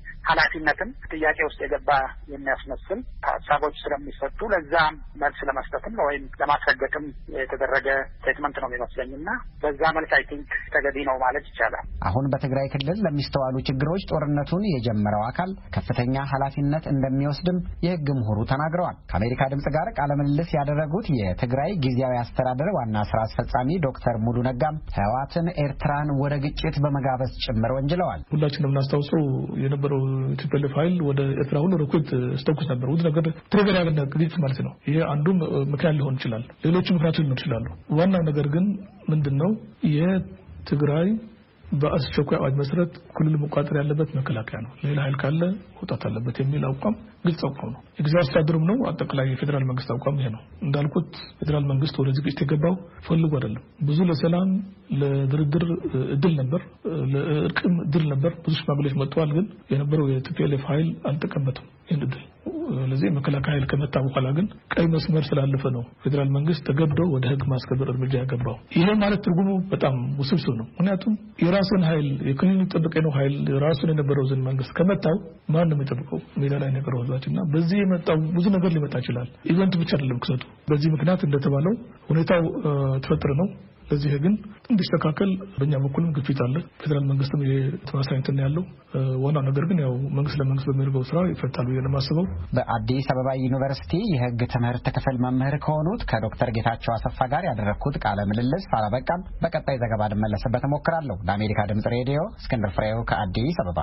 ኃላፊነትን ጥያቄ ውስጥ የገባ የሚያስመስል ሀሳቦች ስለሚሰጡ ለዛም መልስ ለመስጠትም ወይም ለማስረገጥም የተደረገ ስቴትመንት ነው የሚመስለኝና በዛ መልክ አይ ቲንክ ተገቢ ነው ማለት ይቻላል። አሁን በትግራይ ክልል ለሚስተዋሉ ችግሮች ጦርነቱን የጀመረው አካል ከፍተኛ ኃላፊነት እንደሚወስድም የህግ ምሁሩ ተናግረዋል። ከአሜሪካ ድምጽ ጋር ቃለ ምልልስ ያደረጉት የትግራይ ጊዜያዊ አስተዳደር ዋና ስራ አስፈጻሚ ዶክተር ሙሉ ነጋም ህወሓትን ኤርትራን ወደ ግጭት በመጋበዝ ጭምር ወንጅለዋል። ሁላችንም እናስታውሰው የነበረው ቲፒኤልኤፍ ኃይል ወደ ኤርትራ ሁሉ ሪኩት ስተኩስ ነበር። ውድ ነገር ትሪገር ያገኘ ግጭት ማለት ነው። ይሄ አንዱም ምክንያት ሊሆን ይችላል፣ ሌሎች ምክንያቶች ሊሆኑ ይችላሉ። ዋናው ነገር ግን ምንድነው የትግራይ በአስቸኳይ አዋጅ መሰረት ክልሉ መቋጠር ያለበት መከላከያ ነው ሌላ ኃይል ካለ ወጣት አለበት የሚል አቋም ግልጽ አቋም ነው የጊዜያዊ አስተዳደሩም ነው አጠቃላይ የፌደራል መንግስት አቋም ይሄ ነው እንዳልኩት ፌደራል መንግስት ወደ ዝግጅት የገባው ፈልጎ አይደለም ብዙ ለሰላም ለድርድር እድል ነበር ለእርቅም እድል ነበር ብዙ ሽማግሌዎች መጥተዋል ግን የነበረው የቲፒኤልኤፍ ኃይል አልተቀበለም ይሄን እድል ለዚህ መከላከያ ኃይል ከመጣ በኋላ ግን ቀይ መስመር ስላለፈ ነው ፌደራል መንግስት ተገዶ ወደ ህግ ማስከበር እርምጃ ያገባው ይሄ ማለት ትርጉሙ በጣም ውስብስብ ነው ምክንያቱም የራስን ኃይል የክልሉ ጥብቅ ነው ኃይል ራሱን የነበረው ዝን መንግስት ከመጣው ማን ነው የሚጠብቀው ሜዳ ላይ ነገር ወዛችና በዚህ የመጣው ብዙ ነገር ሊመጣ ይችላል ኢቨንት ብቻ አይደለም ክሰቱ በዚህ ምክንያት እንደተባለው ሁኔታው ተፈጥሮ ነው ለዚህ ግን እንዲስተካከል በእኛ በኩልም ግፊት አለ ፌደራል መንግስትም የተማሳይ እንትን ያለው ዋናው ነገር ግን ያው መንግስት ለመንግስት በሚያደርገው ስራ ይፈታሉ የለማስበው በአዲስ አበባ ዩኒቨርሲቲ የህግ ትምህርት ክፍል መምህር ከሆኑት ከዶክተር ጌታቸው አሰፋ ጋር ያደረኩት ቃለ ምልልስ አላበቃም በቀጣይ ዘገባ ልመለስበት እሞክራለሁ ለአሜሪካ ድምጽ ሬዲዮ እስክንድር ፍሬው ከአዲስ አበባ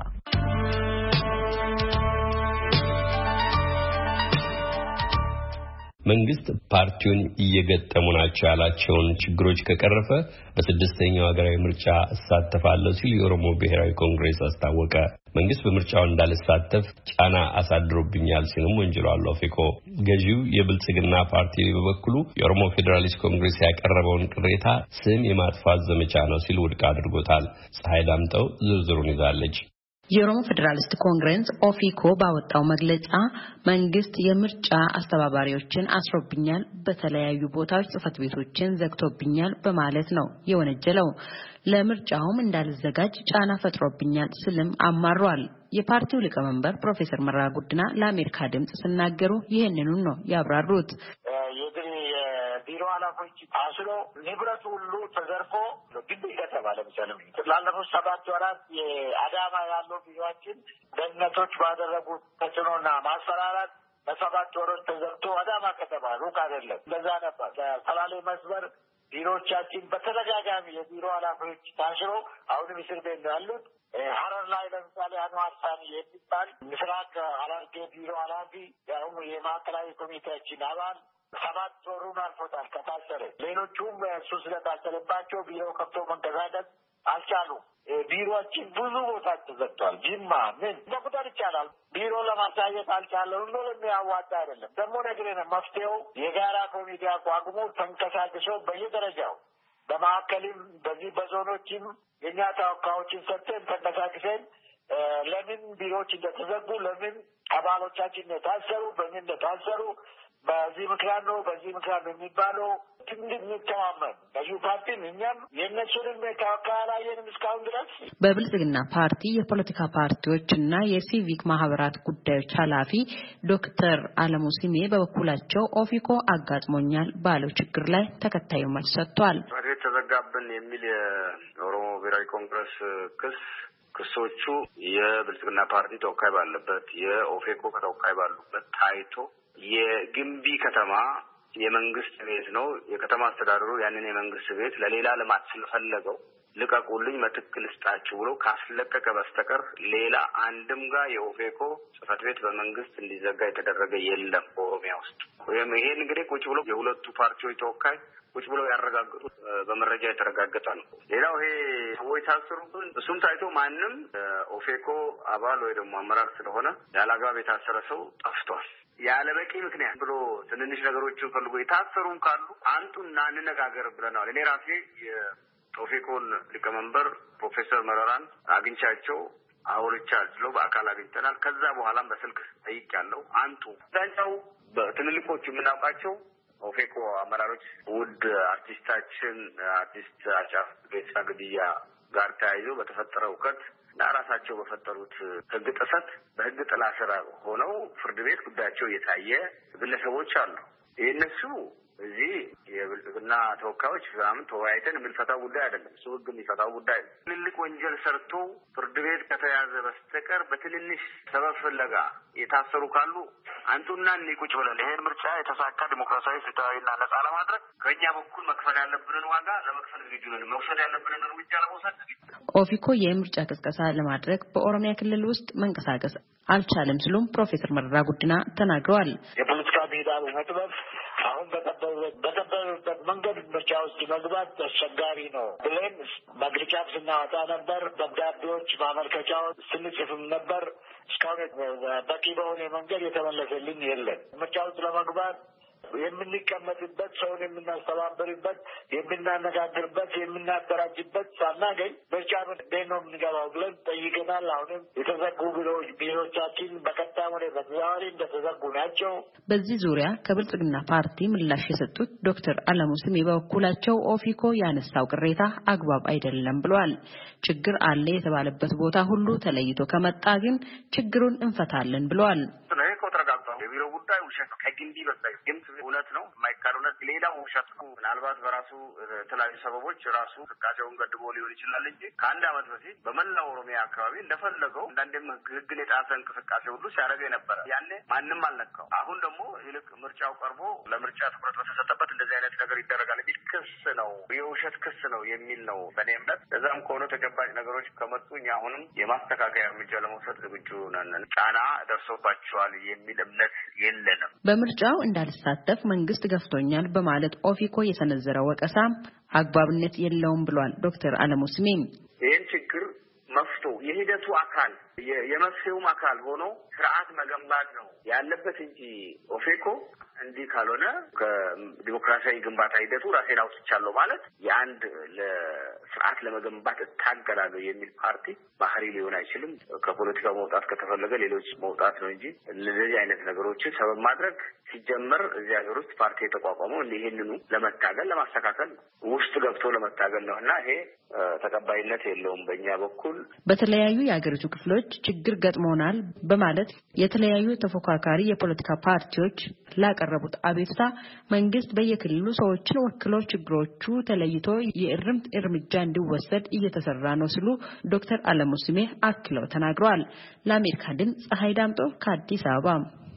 መንግስት ፓርቲውን እየገጠሙ ናቸው ያላቸውን ችግሮች ከቀረፈ በስድስተኛው ሀገራዊ ምርጫ እሳተፋለሁ ሲል የኦሮሞ ብሔራዊ ኮንግሬስ አስታወቀ። መንግስት በምርጫው እንዳልሳተፍ ጫና አሳድሮብኛል ሲልም ወንጅሏል። ኦፌኮ ገዢው የብልጽግና ፓርቲ በበኩሉ የኦሮሞ ፌዴራሊስት ኮንግሬስ ያቀረበውን ቅሬታ ስም የማጥፋት ዘመቻ ነው ሲል ውድቅ አድርጎታል። ፀሐይ ዳምጠው ዝርዝሩን ይዛለች። የኦሮሞ ፌዴራሊስት ኮንግሬስ ኦፊኮ ባወጣው መግለጫ መንግስት የምርጫ አስተባባሪዎችን አስሮብኛል በተለያዩ ቦታዎች ጽፈት ቤቶችን ዘግቶብኛል በማለት ነው የወነጀለው። ለምርጫውም እንዳልዘጋጅ ጫና ፈጥሮብኛል ስልም አማሯል። የፓርቲው ሊቀመንበር ፕሮፌሰር መረራ ጉዲና ለአሜሪካ ድምጽ ሲናገሩ ይሄንኑ ነው ያብራሩት። ቢሮ ኃላፊዎች አስሎ ንብረቱ ሁሉ ተዘርፎ ግድ ከተባለ ለምሳሌ ላለፉት ሰባት ወራት የአዳማ ያለው ቢሮአችን ደህንነቶች ባደረጉት ተጽዕኖና ማስፈራራት በሰባት ወሮች ተዘርቶ አዳማ ከተማ ሩቅ አይደለም እንደዛ ነበር። በሰላሌ መስመር ቢሮዎቻችን በተደጋጋሚ የቢሮ ኃላፊዎች ታስሮ አሁንም እስር ቤት ነው ያሉት። ሀረር ላይ ለምሳሌ አንዋር ሳኒ የሚባል ምስራቅ ሐረርጌ ቢሮ ኃላፊ ያሁኑ የማዕከላዊ ኮሚቴያችን አባል ሰባት ወሩን አልፎታል ከታሰረ። ሌሎቹም እሱ ስለታሰረባቸው ቢሮ ከፍቶ መንቀሳቀስ አልቻሉም። ቢሮአችን ብዙ ቦታ ተዘግቷል። ጅማ ምን መቁጠር ይቻላል። ቢሮ ለማሳየት አልቻለም። ሁሉ የሚያዋጣ አይደለም። ደግሞ ነግሬን መፍትሄው የጋራ ኮሚቴ አቋቁሞ ተንቀሳቅሶ በየደረጃው በማዕከልም በዚህ በዞኖችም የኛ ተወካዮችን ሰጥተን ተንቀሳቅሰን ለምን ቢሮዎች እንደተዘጉ ለምን አባሎቻችን እንደታሰሩ በምን እንደታሰሩ በዚህ ምክንያት ነው በዚህ ምክንያት ነው የሚባለው ትንሽ ተማመን በዚህ ፓርቲ እኛም የነሱንም ተወካያላየንም እስካሁን ድረስ። በብልጽግና ፓርቲ የፖለቲካ ፓርቲዎችና የሲቪክ ማህበራት ጉዳዮች ኃላፊ ዶክተር አለሙ ሲሜ በበኩላቸው ኦፊኮ አጋጥሞኛል ባለው ችግር ላይ ተከታዩ መልስ ሰጥቷል። መሬት ተዘጋብን የሚል የኦሮሞ ብሔራዊ ኮንግረስ ክስ ክሶቹ የብልጽግና ፓርቲ ተወካይ ባለበት የኦፌኮ ተወካይ ባሉበት ታይቶ የግንቢ ከተማ የመንግስት ቤት ነው የከተማ አስተዳደሩ ያንን የመንግስት ቤት ለሌላ ልማት ስለፈለገው ልቀቁልኝ መትክል ስጣችሁ ብሎ ካስለቀቀ በስተቀር ሌላ አንድም ጋር የኦፌኮ ጽፈት ቤት በመንግስት እንዲዘጋ የተደረገ የለም በኦሮሚያ ውስጥ። ወይም ይሄን እንግዲህ ቁጭ ብሎ የሁለቱ ፓርቲዎች ተወካይ ቁጭ ብሎ ያረጋግጡ በመረጃ የተረጋገጠ ነው። ሌላው ይሄ ሰዎች ታስሩብን እሱም ታይቶ ማንም ኦፌኮ አባል ወይ ደግሞ አመራር ስለሆነ ያላግባብ የታሰረ ሰው ጠፍቷል። ያለ በቂ ምክንያት ብሎ ትንንሽ ነገሮችን ፈልጎ የታሰሩም ካሉ አንጡና እንነጋገር ብለናል። እኔ ራሴ የኦፌኮን ሊቀመንበር ፕሮፌሰር መረራን አግኝቻቸው አውርቻለሁ፣ በአካል አግኝተናል። ከዛ በኋላም በስልክ ጠይቄያለሁ። አንጡ ዳንጫው በትልልቆቹ የምናውቃቸው ኦፌኮ አመራሮች ውድ አርቲስታችን አርቲስት አጫፍ ቤሳ ግድያ ጋር ተያይዞ በተፈጠረው እውቀት እና ራሳቸው በፈጠሩት ሕግ ጥሰት በሕግ ጥላ ስር ሆነው ፍርድ ቤት ጉዳያቸው እየታየ ግለሰቦች አሉ። የእነሱ እዚህ የብልጽግና ተወካዮች ምናምን ተወያይተን የምንፈታው ጉዳይ አይደለም። እሱ ሕግ የሚፈታው ጉዳይ ነው። ትልልቅ ወንጀል ሰርቶ ፍርድ ቤት ከተያዘ በስተቀር በትንንሽ ሰበብ ፍለጋ የታሰሩ ካሉ አንቱና ቁጭ ብለን ይሄን ምርጫ የተሳካ ዲሞክራሲያዊ ፍትሃዊና ነጻ ለማድረግ ከእኛ በኩል መክፈል ያለብንን ዋጋ ለመክፈል ዝግጁ ነን። መውሰድ ያለብንን እርምጃ ለመውሰድ ዝግጁ ነን። ኦፊኮ የምርጫ ቅስቀሳ ለማድረግ በኦሮሚያ ክልል ውስጥ መንቀሳቀስ አልቻለም ሲሉም ፕሮፌሰር መረራ ጉዲና ተናግረዋል። የፖለቲካ ሜዳ በመጥበብ አሁን በተበበበት መንገድ ምርጫ ውስጥ መግባት አስቸጋሪ ነው ብለን መግለጫም ስናወጣ ነበር። ደብዳቤዎች ማመልከቻዎች ስንጽፍም ነበር። እስካሁን በቂ በሆነ መንገድ የተመለሰልን የለም። ምርጫ ውስጥ ለመግባት የምንቀመጥበት ሰውን የምናስተባብርበት የምናነጋግርበት የምናደራጅበት ሳናገኝ ምርጫ ምን ነው የምንገባው ብለን ጠይቀናል። አሁንም የተዘጉ ቢሮዎች ቢሮዎቻችን በቀጥታም ሆነ በተዘዋዋሪ እንደተዘጉ ናቸው። በዚህ ዙሪያ ከብልጽግና ፓርቲ ምላሽ የሰጡት ዶክተር አለሙ ስሜ በበኩላቸው ኦፊኮ ያነሳው ቅሬታ አግባብ አይደለም ብለዋል። ችግር አለ የተባለበት ቦታ ሁሉ ተለይቶ ከመጣ ግን ችግሩን እንፈታለን ብለዋል። የቢሮ ጉዳይ ውሸት ነው። ከግንዲ በላይ ግምት እውነት ነው። የማይካድ እውነት ሌላው ውሸት ነው። ምናልባት በራሱ የተለያዩ ሰበቦች ራሱ ፍቃቸውን ገድቦ ሊሆን ይችላል እንጂ ከአንድ ዓመት በፊት በመላው ኦሮሚያ አካባቢ እንደፈለገው አንዳንዴም ሕግን የጣሰ እንቅስቃሴ ሁሉ ሲያደርግ ነበረ። ያኔ ማንም አልነካው። አሁን ደግሞ ይልቅ ምርጫው ቀርቦ ለምርጫ ትኩረት በተሰጠበት እንደዚህ አይነት ነገር ይደረጋል እንጂ ክስ ነው የውሸት ክስ ነው የሚል ነው በእኔ እምነት። እዛም ከሆነ ተጨባጭ ነገሮች ከመጡ እኛ አሁንም የማስተካከያ እርምጃ ለመውሰድ ዝግጁ ነን። ጫና ደርሶባቸዋል የሚል እምነት የለንም። በምርጫው እንዳልሳተፍ መንግስት ገፍቶኛል በማለት ኦፊኮ የሰነዘረው ወቀሳ አግባብነት የለውም ብሏል ዶክተር አለሙ ስሜ። ይህን ችግር መፍቶ የሂደቱ አካል የመፍትሄውም አካል ሆኖ ስርዓት መገንባት ነው ያለበት እንጂ ኦፌኮ እንዲህ ካልሆነ ከዲሞክራሲያዊ ግንባታ ሂደቱ ራሴን አውጥቻለሁ ማለት የአንድ ለስርዓት ለመገንባት እታገላለሁ የሚል ፓርቲ ባህሪ ሊሆን አይችልም። ከፖለቲካ መውጣት ከተፈለገ ሌሎች መውጣት ነው እንጂ ለዚህ አይነት ነገሮችን ሰበብ ማድረግ ሲጀመር እዚህ ሀገር ውስጥ ፓርቲ የተቋቋመው ይሄንኑ ለመታገል ለማስተካከል ውስጥ ገብቶ ለመታገል ነውና ይሄ ተቀባይነት የለውም በእኛ በኩል። በተለያዩ የሀገሪቱ ክፍሎች ችግር ገጥሞናል በማለት የተለያዩ ተፎካካሪ የፖለቲካ ፓርቲዎች ላቀረቡት አቤቱታ መንግስት በየክልሉ ሰዎችን ወክሎ ችግሮቹ ተለይቶ የእርምት እርምጃ እንዲወሰድ እየተሰራ ነው ሲሉ ዶክተር አለሙ ስሜ አክለው ተናግረዋል። ለአሜሪካ ድምፅ ፀሐይ ዳምጦ ከአዲስ አበባ።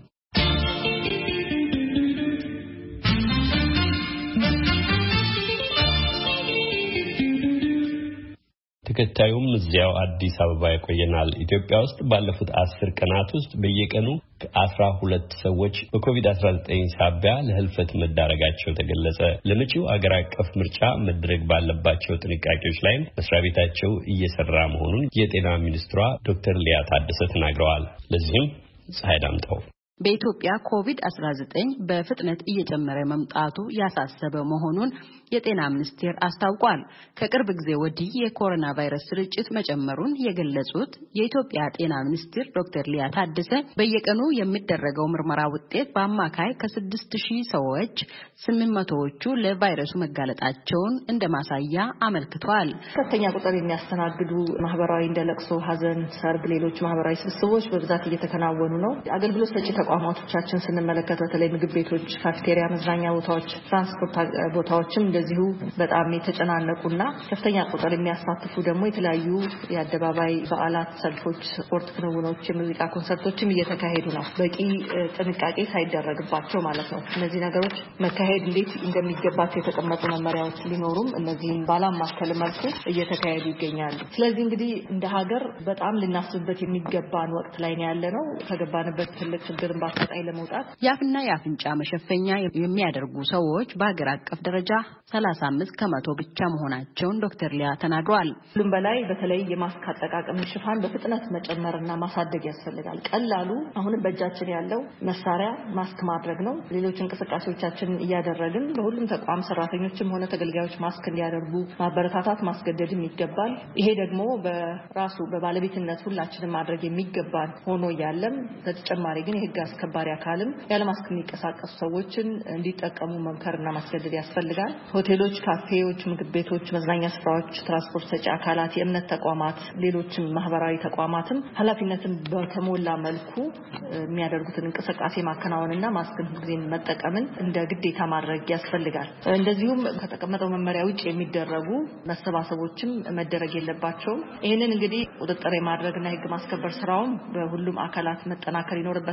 ተከታዩም እዚያው አዲስ አበባ ያቆየናል። ኢትዮጵያ ውስጥ ባለፉት አስር ቀናት ውስጥ በየቀኑ ከአስራ ሁለት ሰዎች በኮቪድ አስራ ዘጠኝ ሳቢያ ለህልፈት መዳረጋቸው ተገለጸ። ለመጪው አገር አቀፍ ምርጫ መድረግ ባለባቸው ጥንቃቄዎች ላይ መስሪያ ቤታቸው እየሰራ መሆኑን የጤና ሚኒስትሯ ዶክተር ሊያ ታደሰ ተናግረዋል። ለዚህም ፀሐይ ዳምጠው በኢትዮጵያ ኮቪድ አስራ ዘጠኝ በፍጥነት እየጨመረ መምጣቱ ያሳሰበ መሆኑን የጤና ሚኒስቴር አስታውቋል። ከቅርብ ጊዜ ወዲህ የኮሮና ቫይረስ ስርጭት መጨመሩን የገለጹት የኢትዮጵያ ጤና ሚኒስትር ዶክተር ሊያ ታደሰ በየቀኑ የሚደረገው ምርመራ ውጤት በአማካይ ከስድስት ሺህ ሰዎች ስምንት መቶዎቹ ለቫይረሱ መጋለጣቸውን እንደማሳያ አመልክተዋል። ከፍተኛ ቁጥር የሚያስተናግዱ ማህበራዊ እንደ ለቅሶ፣ ሐዘን፣ ሰርግ፣ ሌሎች ማህበራዊ ስብስቦች በብዛት እየተከናወኑ ነው። አገልግሎት ሰጪ ተቋማቶቻችን ስንመለከት በተለይ ምግብ ቤቶች፣ ካፌቴሪያ፣ መዝናኛ ቦታዎች፣ ትራንስፖርት ቦታዎችም እንደዚሁ በጣም የተጨናነቁና ከፍተኛ ቁጥር የሚያሳትፉ ደግሞ የተለያዩ የአደባባይ በዓላት፣ ሰልፎች፣ ስፖርት ክንውኖች፣ የሙዚቃ ኮንሰርቶችም እየተካሄዱ ነው። በቂ ጥንቃቄ ሳይደረግባቸው ማለት ነው። እነዚህ ነገሮች መካሄድ እንዴት እንደሚገባቸው የተቀመጡ መመሪያዎች ሊኖሩም እነዚህን ባላማከለ መልኩ እየተካሄዱ ይገኛሉ። ስለዚህ እንግዲህ እንደ ሀገር በጣም ልናስብበት የሚገባን ወቅት ላይ ነው ያለነው። ከገባንበት ትልቅ ችግር ባስጣይ ለመውጣት ያፍና ያፍንጫ መሸፈኛ የሚያደርጉ ሰዎች በአገር አቀፍ ደረጃ ሰላሳ አምስት ከመቶ ብቻ መሆናቸውን ዶክተር ሊያ ተናግረዋል። ሁሉም በላይ በተለይ የማስክ አጠቃቀም ሽፋን በፍጥነት መጨመርና ማሳደግ ያስፈልጋል። ቀላሉ አሁንም በእጃችን ያለው መሳሪያ ማስክ ማድረግ ነው። ሌሎች እንቅስቃሴዎቻችንን እያደረግን በሁሉም ተቋም ሰራተኞችም ሆነ ተገልጋዮች ማስክ እንዲያደርጉ ማበረታታት ማስገደድም ይገባል። ይሄ ደግሞ በራሱ በባለቤትነት ሁላችንም ማድረግ የሚገባን ሆኖ ያለም በተጨማሪ ግን የህግ አስከባሪ አካልም ያለማስክ የሚንቀሳቀሱ ሰዎችን እንዲጠቀሙ መምከርና ማስገደድ ያስፈልጋል። ሆቴሎች፣ ካፌዎች፣ ምግብ ቤቶች፣ መዝናኛ ስፍራዎች፣ ትራንስፖርት ሰጪ አካላት፣ የእምነት ተቋማት፣ ሌሎችም ማህበራዊ ተቋማትም ኃላፊነትን በተሞላ መልኩ የሚያደርጉትን እንቅስቃሴ ማከናወንና ማስክን ሁልጊዜ መጠቀምን እንደ ግዴታ ማድረግ ያስፈልጋል። እንደዚሁም ከተቀመጠው መመሪያ ውጭ የሚደረጉ መሰባሰቦችም መደረግ የለባቸውም። ይህንን እንግዲህ ቁጥጥር የማድረግና የህግ ማስከበር ስራውም በሁሉም አካላት መጠናከር ይኖርበታል። እንደ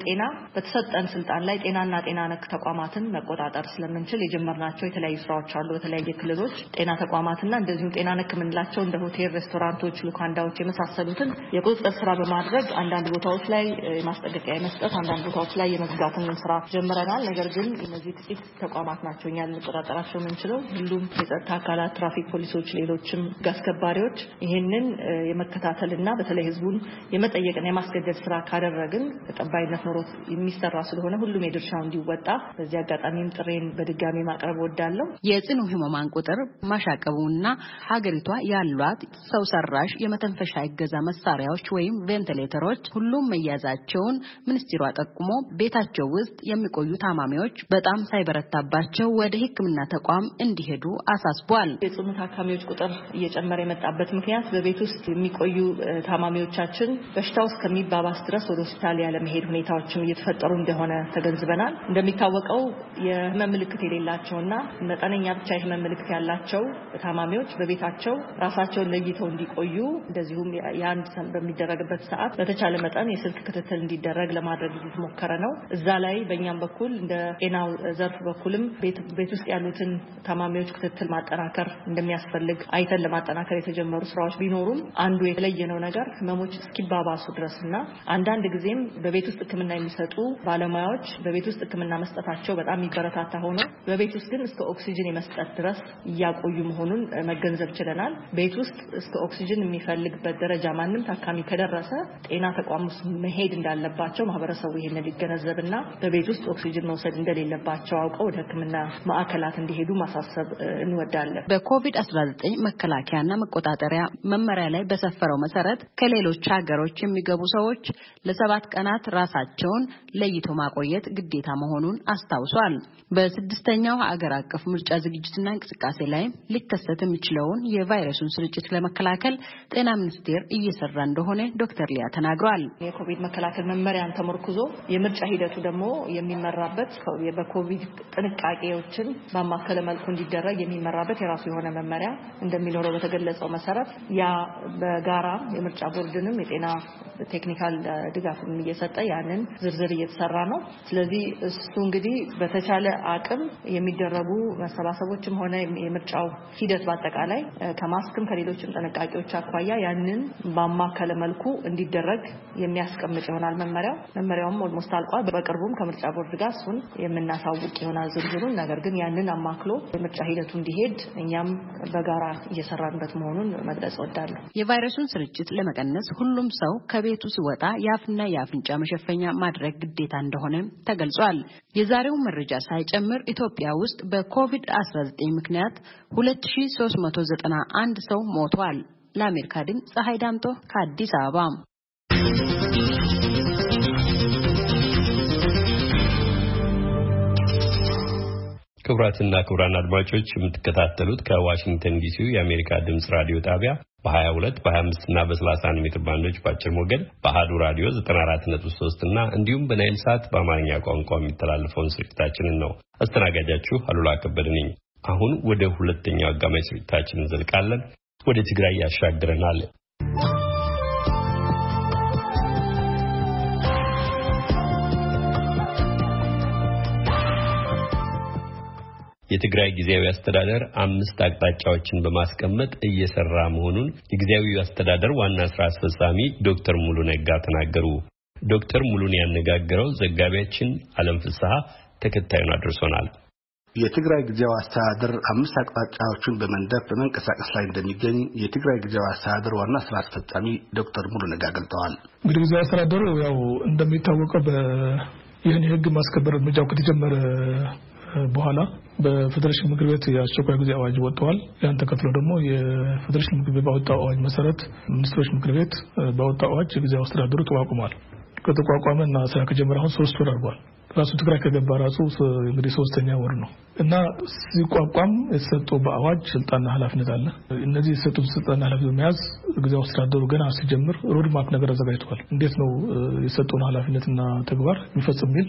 ጤና በተሰጠን ስልጣን ላይ ጤናና ጤና ነክ ተቋማትን መቆጣጠር ስለምንችል የጀመርናቸው የተለያዩ ስራዎች አሉ። በተለያየ ክልሎች ጤና ተቋማትና እንደዚሁም ጤና ነክ ምንላቸው እንደ ሆቴል፣ ሬስቶራንቶች፣ ሉካንዳዎች የመሳሰሉትን የቁጥጥር ስራ በማድረግ አንዳንድ ቦታዎች ላይ ማስጠንቀቂያ መስጠት፣ አንዳንድ ቦታዎች ላይ የመዝጋትን ስራ ጀምረናል። ነገር ግን እነዚህ ጥቂት ተቋማት ናቸው እኛ ልንቆጣጠራቸው የምንችለው። ሁሉም የጸጥታ አካላት፣ ትራፊክ ፖሊሶች፣ ሌሎችም አስከባሪዎች ይሄንን የመከታተልና በተለይ ህዝቡን የመጠየቅና የማስገደድ ስራ ካደረግን ተቀባይነት ኖሮት የሚሰራ ስለሆነ ሁሉም የድርሻውን እንዲወጣ በዚህ አጋጣሚም ጥሬን በድጋሚ ማቅረብ ወዳለው። የጽኑ ህሙማን ቁጥር ማሻቀቡና ሀገሪቷ ያሏት ሰው ሰራሽ የመተንፈሻ እገዛ መሳሪያዎች ወይም ቬንቲሌተሮች ሁሉም መያዛቸውን ሚኒስትሯ ጠቁሞ ቤታቸው ውስጥ የሚቆዩ ታማሚዎች በጣም ሳይበረታባቸው ወደ ሕክምና ተቋም እንዲሄዱ አሳስቧል። የጽኑ ታካሚዎች ቁጥር እየጨመረ የመጣበት ምክንያት በቤት ውስጥ የሚቆዩ ታማሚዎቻችን በሽታው እስከሚባባስ ድረስ ወደ ሆስፒታል ያለ መሄድ ሁኔታዎችም እየተፈጠሩ እንደሆነ ተገንዝበናል። እንደሚታወቀው የህመም ምልክት የሌላቸውና መጠነኛ ብቻ የህመም ምልክት ያላቸው ታማሚዎች በቤታቸው ራሳቸውን ለይተው እንዲቆዩ እንደዚሁም የአንድ ሰም በሚደረግበት ሰዓት በተቻለ መጠን የስልክ ክትትል እንዲደረግ ለማድረግ እየተሞከረ ነው። እዛ ላይ በእኛም በኩል እንደ ጤናው ዘርፍ በኩልም ቤት ውስጥ ያሉትን ታማሚዎች ክትትል ማጠናከር እንደሚያስፈልግ አይተን ለማጠናከር የተጀመሩ ስራዎች ቢኖሩም አንዱ የተለየነው ነገር ህመሞች እስኪባባሱ ድረስና አንዳንድ ጊዜም በቤት ውስጥ ህክምና የሚሰጡ ባለሙያዎች በቤት ውስጥ ህክምና መስጠታቸው በጣም የሚበረታታ ሆኖ በቤት ውስጥ ግን እስከ ኦክሲጅን የመስጠት ድረስ እያቆዩ መሆኑን መገንዘብ ችለናል። ቤት ውስጥ እስከ ኦክሲጅን የሚፈልግበት ደረጃ ማንም ታካሚ ከደረሰ ጤና ተቋም ውስጥ መሄድ እንዳለባቸው ማህበረሰቡ ይሄንን ሊገነዘብና በቤት ውስጥ ኦክሲጅን መውሰድ እንደሌለባቸው አውቀው ወደ ህክምና ማዕከላት እንዲሄዱ ማሳሰብ እንወዳለን። በኮቪድ አስራ ዘጠኝ መከላከያና መቆጣጠሪያ መመሪያ ላይ በሰፈረው መሰረት ከሌሎች ሀገሮች የሚገቡ ሰዎች ለሰባት ቀናት ራሳቸውን ለይቶ ማቆየት ግዴታ መሆኑን አስታውሷል። በስድስተኛው ሀገር አቀፍ ምርጫ ዝግጅትና እንቅስቃሴ ላይ ሊከሰት የሚችለውን የቫይረሱን ስርጭት ለመከላከል ጤና ሚኒስቴር እየሰራ እንደሆነ ዶክተር ሊያ ተናግሯል። የኮቪድ መከላከል መመሪያን ተመርኩዞ የምርጫ ሂደቱ ደግሞ የሚመራበት በኮቪድ ጥንቃቄዎችን በማከለ መልኩ እንዲደረግ የሚመራበት የራሱ የሆነ መመሪያ እንደሚኖረው በተገለጸው መሰረት ያ በጋራ የምርጫ ቦርድንም የጤና ቴክኒካል ድጋፍም እየሰጠ ያንን ዝርዝር እየተሰራ ነው። ስለዚህ እሱ እንግዲህ በተቻለ አቅም የሚደረጉ መሰባሰቦችም ሆነ የምርጫው ሂደት በአጠቃላይ ከማስክም ከሌሎችም ጥንቃቄዎች አኳያ ያንን በማከለ መልኩ እንዲደረግ የሚያስቀምጥ ይሆናል መመሪያው። መመሪያውም ኦልሞስት አልቋል። በቅርቡም ከምርጫ ቦርድ ጋር እሱን የምናሳውቅ ይሆናል ዝርዝሩን። ነገር ግን ያንን አማክሎ የምርጫ ሂደቱ እንዲሄድ እኛም በጋራ እየሰራንበት መሆኑን መግለጽ እወዳለሁ። የቫይረሱን ስርጭት ለመቀነስ ሁሉም ሰው ከቤቱ ሲወጣ የአፍና የአፍንጫ መሸፈኛ ማድረግ ግዴታ እንደሆነ ተገልጿል። የዛሬው መረጃ ሳይጨምር ኢትዮጵያ ውስጥ በኮቪድ አስራ ዘጠኝ ምክንያት ሁለት ሺህ ሶስት መቶ ዘጠና አንድ ሰው ሞቷል። ለአሜሪካ ድምፅ ፀሐይ ዳምጦ ከአዲስ አበባ። ክቡራትና ክቡራን አድማጮች የምትከታተሉት ከዋሽንግተን ዲሲ የአሜሪካ ድምፅ ራዲዮ ጣቢያ በ22 በ25 እና በ31 ሜትር ባንዶች በአጭር ሞገድ በአሃዱ ራዲዮ ዘጠና አራት ነጥብ ሶስት እና እንዲሁም በናይል ሳት በአማርኛ ቋንቋ የሚተላለፈውን ስርጭታችንን ነው። አስተናጋጃችሁ አሉላ ከበደ ነኝ። አሁን ወደ ሁለተኛው አጋማሽ ስርጭታችን እንዘልቃለን። ወደ ትግራይ ያሻግረናል። የትግራይ ጊዜያዊ አስተዳደር አምስት አቅጣጫዎችን በማስቀመጥ እየሰራ መሆኑን የጊዜያዊው አስተዳደር ዋና ስራ አስፈጻሚ ዶክተር ሙሉ ነጋ ተናገሩ። ዶክተር ሙሉን ያነጋገረው ዘጋቢያችን አለም ፍስሐ ተከታዩን አድርሶናል። የትግራይ ጊዜያዊ አስተዳደር አምስት አቅጣጫዎችን በመንደፍ በመንቀሳቀስ ላይ እንደሚገኝ የትግራይ ጊዜያዊ አስተዳደር ዋና ስራ አስፈጻሚ ዶክተር ሙሉ ነጋ ገልጸዋል። እንግዲህ ጊዜያዊ አስተዳደሩ ያው እንደሚታወቀው በይህን የህግ ማስከበር እርምጃው ከተጀመረ በኋላ በፌደሬሽን ምክር ቤት የአስቸኳይ ጊዜ አዋጅ ወጥቷል። ያን ተከትሎ ደግሞ የፌደሬሽን ምክር ቤት ባወጣው አዋጅ መሰረት ሚኒስትሮች ምክር ቤት ባወጣው አዋጅ ጊዜያዊ አስተዳደሩ ተቋቁሟል። ከተቋቋመና ስራ ከጀመረ አሁን ሶስት ወር አልፏል። ራሱ ትግራይ ከገባ ራሱ እንግዲህ ሶስተኛ ወር ነው እና ሲቋቋም የተሰጠው በአዋጅ ስልጣንና ኃላፊነት አለ። እነዚህ የተሰጡት ስልጣንና ኃላፊነት መያዝ ጊዜያዊ አስተዳደሩ ገና ሲጀምር ሮድማፕ ነገር አዘጋጅቷል። እንዴት ነው የሰጠውን ኃላፊነትና ተግባር የሚፈጽም የሚል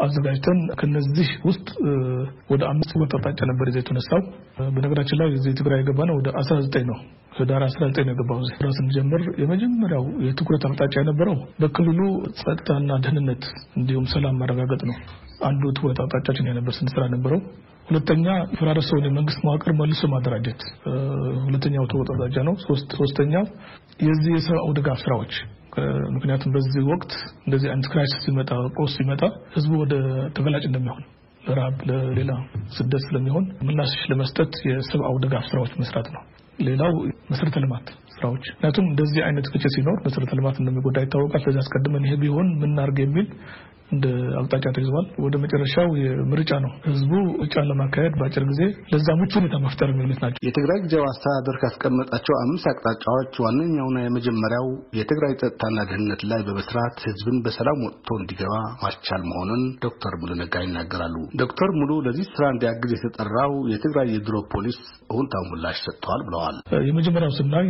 አዘጋጅተን ከነዚህ ውስጥ ወደ አምስት ወጣጣጫ ነበር ይዘው ተነሳው። በነገራችን ላይ እዚህ ትግራይ የገባነው ወደ አስራ ዘጠኝ ነው። ህዳር አስራ ዘጠኝ ነው የገባው። እዚህ ራስን ጀምር የመጀመሪያው የትኩረት አቅጣጫ የነበረው በክልሉ ጸጥታና ደህንነት እንዲሁም ሰላም ማረጋገጥ ነው። አንዱ ትኩረት አቅጣጫችን የነበር ስንሰራ ነበረው። ሁለተኛ የፈራረሰውን የመንግስት መዋቅር መልሶ ማደራጀት ሁለተኛው ትኩረት አቅጣጫ ነው። ሶስት ሶስተኛው የዚህ የሰብአዊ ድጋፍ ስራዎች ምክንያቱም በዚህ ወቅት እንደዚህ አንድ ክራይሲስ ሲመጣ ቆስ ሲመጣ ህዝቡ ወደ ተገላጭ እንደሚሆን ለራብ ለሌላ ስደት ስለሚሆን ምላሽ ለመስጠት የሰብአዊ ድጋፍ ስራዎች መስራት ነው። ሌላው መሰረተ ልማት ስራዎች ምክንያቱም እንደዚህ አይነት ግጭት ሲኖር መሰረተ ልማት እንደሚጎዳ ይታወቃል። ስለዚህ አስቀድመን ይሄ ቢሆን ምን እናድርግ የሚል እንደ አቅጣጫ ተይዟል። ወደ መጨረሻው የምርጫ ነው። ህዝቡ ምርጫን ለማካሄድ በአጭር ጊዜ ለዛ ምቹ ሁኔታ መፍጠር የሚሉት ናቸው። የትግራይ ጊዜያዊ አስተዳደር ካስቀመጣቸው አምስት አቅጣጫዎች ዋነኛውና የመጀመሪያው የትግራይ ጸጥታና ደህንነት ላይ በመስራት ህዝብን በሰላም ወጥቶ እንዲገባ ማስቻል መሆኑን ዶክተር ሙሉ ነጋ ይናገራሉ። ዶክተር ሙሉ ለዚህ ስራ እንዲያግዝ የተጠራው የትግራይ የድሮ ፖሊስ አሁንታው ምላሽ ሰጥቷል ብለዋል። የመጀመሪያው ስናይ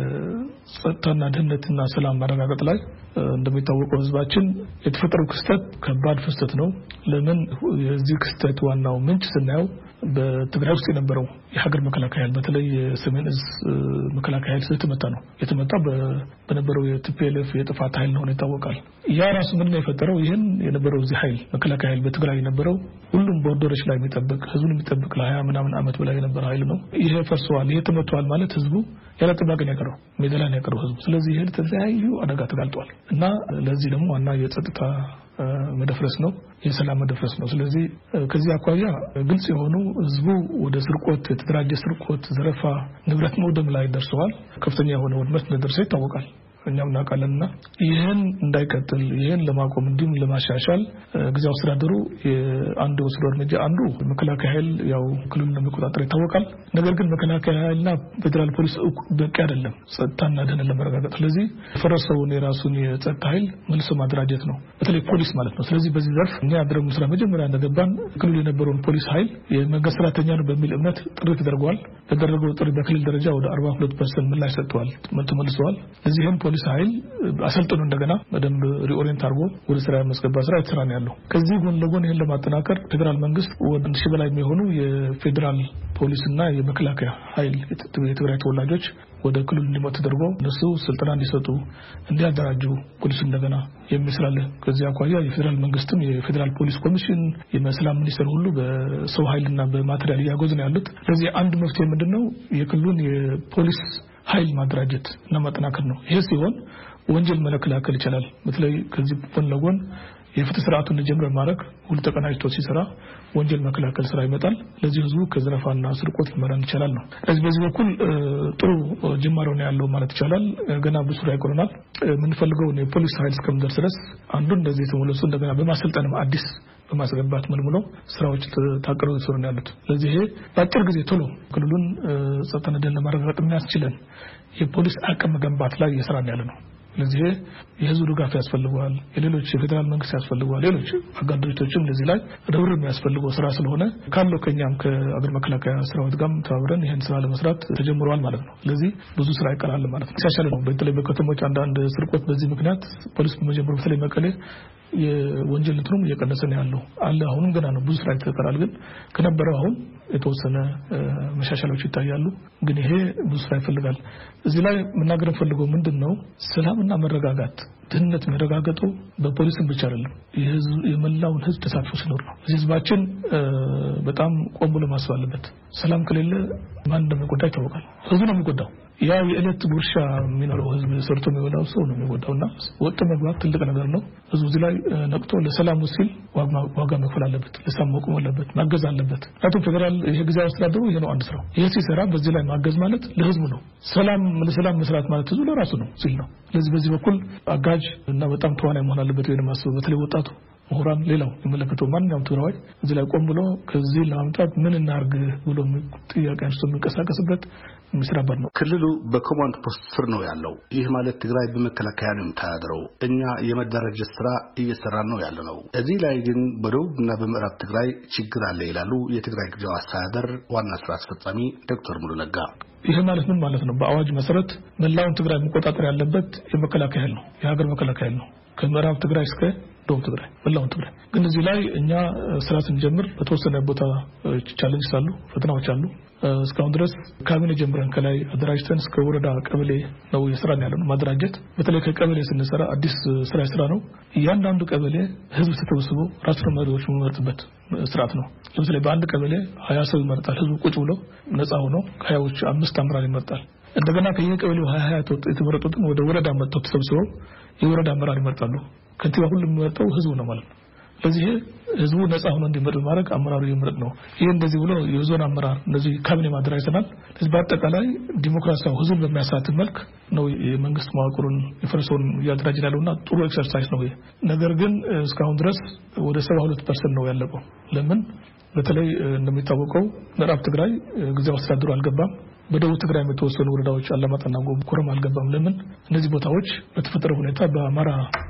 የጸጥታና ደህንነትና ሰላም ማረጋገጥ ላይ እንደሚታወቀው ህዝባችን የተፈጠረው ክስተት ከባድ ፍሰት ነው። ለምን የዚህ ክስተት ዋናው ምንጭ ስናየው በትግራይ ውስጥ የነበረው የሀገር መከላከያ በተለይ የሰሜን እዝ መከላከያ ስለተመታ ነው። የተመታ በነበረው የቲፒኤልኤፍ የጥፋት ኃይል ነው ይታወቃል። ያ ራሱ ምን ነው የፈጠረው? ይሄን የነበረው እዚህ ኃይል መከላከያ በትግራይ የነበረው ሁሉም ቦርደሮች ላይ የሚጠብቅ ህዝቡን የሚጠብቅ ለሀያ ምናምን ዓመት በላይ የነበረ ኃይል ነው። ይሄ ፈርሷል። ይሄ ተመቷል ማለት ህዝቡ ያለ ጥበቃ ነው የቀረው፣ ሜዳ ላይ ነው የቀረው ህዝቡ። ስለዚህ ይሄ ለተለያዩ አደጋ ተጋልጧል እና ለዚህ ደግሞ ዋና የጸጥታ መደፍረስ ነው፣ የሰላም መደፍረስ ነው። ስለዚህ ከዚህ አኳያ ግልጽ የሆኑ ህዝቡ ወደ ስርቆት የተደራጀ ስርቆት፣ ዘረፋ፣ ንብረት መውደም ላይ ደርሰዋል። ከፍተኛ የሆነ ውድመት እንደደረሰ ይታወቃል። እኛም እናውቃለንና ይሄን እንዳይቀጥል ይሄን ለማቆም እንዲሁም ለማሻሻል ጊዜያዊ አስተዳደሩ አንዱ ወስዶ እርምጃ አንዱ መከላከያ ኃይል ያው ክልሉን ለመቆጣጠር ይታወቃል። ነገር ግን መከላከያ ኃይልና ፌደራል ፖሊስ በቂ አይደለም ጸጥታና ደህንነት ለማረጋገጥ። ስለዚህ ፈረሰውን የራሱን የጸጥታ ኃይል መልሶ ማደራጀት ነው፣ በተለይ ፖሊስ ማለት ነው። ስለዚህ በዚህ ዘርፍ እኛ ያደረጉ ስራ መጀመሪያ እንደገባን ክልሉ የነበረውን ፖሊስ ኃይል የመንግስት ሰራተኛ ነው በሚል እምነት ጥሪ ተደርጓል። በተደረገው ጥሪ በክልል ደረጃ ወደ አርባ ሁለት ፐርሰንት ምላሽ ሰጥቷል፣ ተመልሰዋል። ለዚህም ፖሊስ ኃይል አሰልጥኖ እንደገና በደንብ ሪኦሪየንት አድርጎ ወደ ስራ ማስገባት ስራ የተሰራ ነው ያለው። ከዚህ ጎን ለጎን ይሄን ለማጠናከር ፌደራል መንግስት ወደ አንድ ሺህ በላይ የሚሆኑ የፌደራል ፖሊስና የመከላከያ ኃይል የትግራይ ተወላጆች ወደ ክልሉ እንዲመጡ ተደርጎ እነሱ ስልጠና እንዲሰጡ እንዲያደራጁ ፖሊስ እንደገና የሚስራለ። ከዚህ አኳያ የፌደራል መንግስትም የፌደራል ፖሊስ ኮሚሽን የሰላም ሚኒስቴር ሁሉ በሰው ኃይልና በማቴሪያል ያጎዝ ነው ያሉት። ስለዚህ አንድ መፍትሄ ምንድነው የክልሉን የፖሊስ ኃይል ማደራጀት እና ማጠናከር ነው። ይሄ ሲሆን ወንጀል መከላከል ይችላል። በተለይ ከዚህ ጎን ለጎን የፍትህ ስርዓቱን እንዲጀምር ማድረግ ሁሉ ተቀናጅቶ ሲሰራ ወንጀል መከላከል ስራ ይመጣል። ለዚህ ህዝቡ ከዘረፋና ስርቆት ሊመራን ይችላል ነው። ስለዚህ በዚህ በኩል ጥሩ ጅማሮ ነው ያለው ማለት ይቻላል። ገና ብዙ ስራ ይቆረናል። የምንፈልገው የፖሊስ ኃይል እስከምደርስ ድረስ አንዱ እንደዚህ ተሞለሱ እንደገና በማሰልጠንም አዲስ በማስገባት መልምሎ ስራዎች ታቀረው ይሰሩን ያሉት። ስለዚህ ይሄ በአጭር ጊዜ ቶሎ ክልሉን ጸጥታና ደህንነት ለማረጋገጥ የሚያስችለን የፖሊስ አቅም መገንባት ላይ እየሰራን ያለ ነው። ስለዚህ የህዝቡ ድጋፍ ያስፈልጋል፣ የሌሎች የፌደራል መንግስት ያስፈልጋል፣ ሌሎች አጋር ድርጅቶችም ለዚህ ላይ ርብርብ የሚያስፈልገው ስራ ስለሆነ ካለው ከኛም ከአገር መከላከያ ሰራዊት ጋር ተባብረን ይሄን ስራ ለመስራት ተጀምሯል ማለት ነው። ስለዚህ ብዙ ስራ ይቀራል ማለት ነው። ሲያሻለ ነው። በተለይ በከተሞች አንዳንድ ስርቆት በዚህ ምክንያት ፖሊስ በመጀመሩ በተለይ መቀሌ የወንጀል እንትኑም እየቀነሰ ነው ያለው አለ። አሁንም ገና ነው ብዙ ስራ ይተከራል። ግን ከነበረው አሁን የተወሰነ መሻሻሎች ይታያሉ። ግን ይሄ ብዙ ስራ ይፈልጋል። እዚህ ላይ መናገር ፈልገው ምንድነው ሰላምና መረጋጋት ደህንነት መረጋጋቱ በፖሊስም ብቻ አይደለም፣ የህዝብ የመላውን ህዝብ ተሳትፎ ሲኖር ነው። ህዝባችን በጣም ቆም ብሎ ማሰብ አለበት። ሰላም ከሌለ ማን እንደሚጎዳ ይታወቃል። ህዝቡ ነው የሚጎዳው። ያ የእለት ጉርሻ የሚኖረው ህዝብ ሰርቶ የሚበላው ሰው ነው የሚጎዳውና ወጥ መግባት ትልቅ ነገር ነው። ህዝቡ እዚህ ላይ ነቅቶ ለሰላሙ ሲል ዋጋ መክፈል አለበት፣ ለሰላም መቆም አለበት፣ ማገዝ አለበት። አቶ ፌደራል ይሄ ጊዜያዊ አስተዳደሩ ይሄ ነው አንድ ስራው። ይሄ ሲሰራ በዚህ ላይ ማገዝ ማለት ለህዝቡ ነው። ሰላም ለሰላም መስራት ማለት ህዝቡ ለራሱ ነው ሲል ነው። ስለዚህ በዚህ በኩል አጋጅ እና በጣም ተዋናይ መሆን አለበት ወይ ማስበው በተለይ ወጣቱ ምሁራን ሌላው የሚመለከተው ማንኛውም ትግራዋይ እዚህ ላይ ቆም ብሎ ከዚህ ለማምጣት ምን እናርግ ብሎ ጥያቄ አንስቶ የሚንቀሳቀስበት የሚሰራበት ነው። ክልሉ በኮማንድ ፖስት ስር ነው ያለው። ይህ ማለት ትግራይ በመከላከያ ነው የምታደረው። እኛ የመደራጀት ስራ እየሰራን ነው ያለ ነው። እዚህ ላይ ግን በደቡብና በምዕራብ ትግራይ ችግር አለ ይላሉ የትግራይ ጊዜያዊ አስተዳደር ዋና ስራ አስፈጻሚ ዶክተር ሙሉ ነጋ። ይሄ ማለት ምን ማለት ነው? በአዋጅ መሰረት መላውን ትግራይ መቆጣጠር ያለበት የመከላከያ ኃይል ነው፣ የሀገር መከላከያ ኃይል ነው። ከምዕራብ ትግራይ እስከ ደቡብ ትግራይ በላው ትግራይ ግን እዚህ ላይ እኛ ስራ ስንጀምር በተወሰነ ቦታ ቻሌንጅ አሉ ፈተናዎች አሉ እስካሁን ድረስ ካቢኔ ጀምረን ከላይ አደራጅተን እስከ ወረዳ ቀበሌ ነው የስራን ያለው ማደራጀት በተለይ ከቀበሌ ስንሰራ አዲስ ስራ ስራ ነው እያንዳንዱ ቀበሌ ህዝብ ተሰብስቦ ራሱን መሪዎች የሚመርጥበት ስርዓት ነው ለምሳሌ በአንድ ቀበሌ ሀያ ሰው ይመርጣል ህዝቡ ቁጭ ብሎ ነፃ ሆኖ ከሀያዎቹ አምስት አመራር ይመርጣል እንደገና ከየቀበሌው ሀያ ሀያ የተመረጡትን ወደ ወረዳ መጥተው ተሰብስበው የወረዳ አመራር ይመርጣሉ ከንቲባ ሁሉ የሚመርጠው ህዝቡ ነው ማለት ነው ስለዚህ ህዝቡ ነፃ ሆኖ እንዲመርጥ ማድረግ አመራሩ ይመርጥ ነው ይሄ እንደዚህ ብሎ የዞን አመራር እንደዚህ ካቢኔ ማደራጀናል ስለዚህ በአጠቃላይ ዲሞክራሲያዊ ህዝብ በሚያሳትፍ መልክ ነው የመንግስት መዋቅሩን የፈረሰውን ያደራጀን ያለውና ጥሩ ኤክሰርሳይዝ ነው ነገር ግን እስካሁን ድረስ ወደ ሰባ ሁለት ፐርሰንት ነው ያለቀው ለምን በተለይ እንደሚታወቀው ምዕራብ ትግራይ ጊዜያዊ አስተዳደሩ አልገባም በደቡብ ትግራይ የተወሰኑ ወረዳዎች አላማጣና ኮረም አልገባም ለምን እነዚህ ቦታዎች በተፈጠረው ሁኔታ በአማራ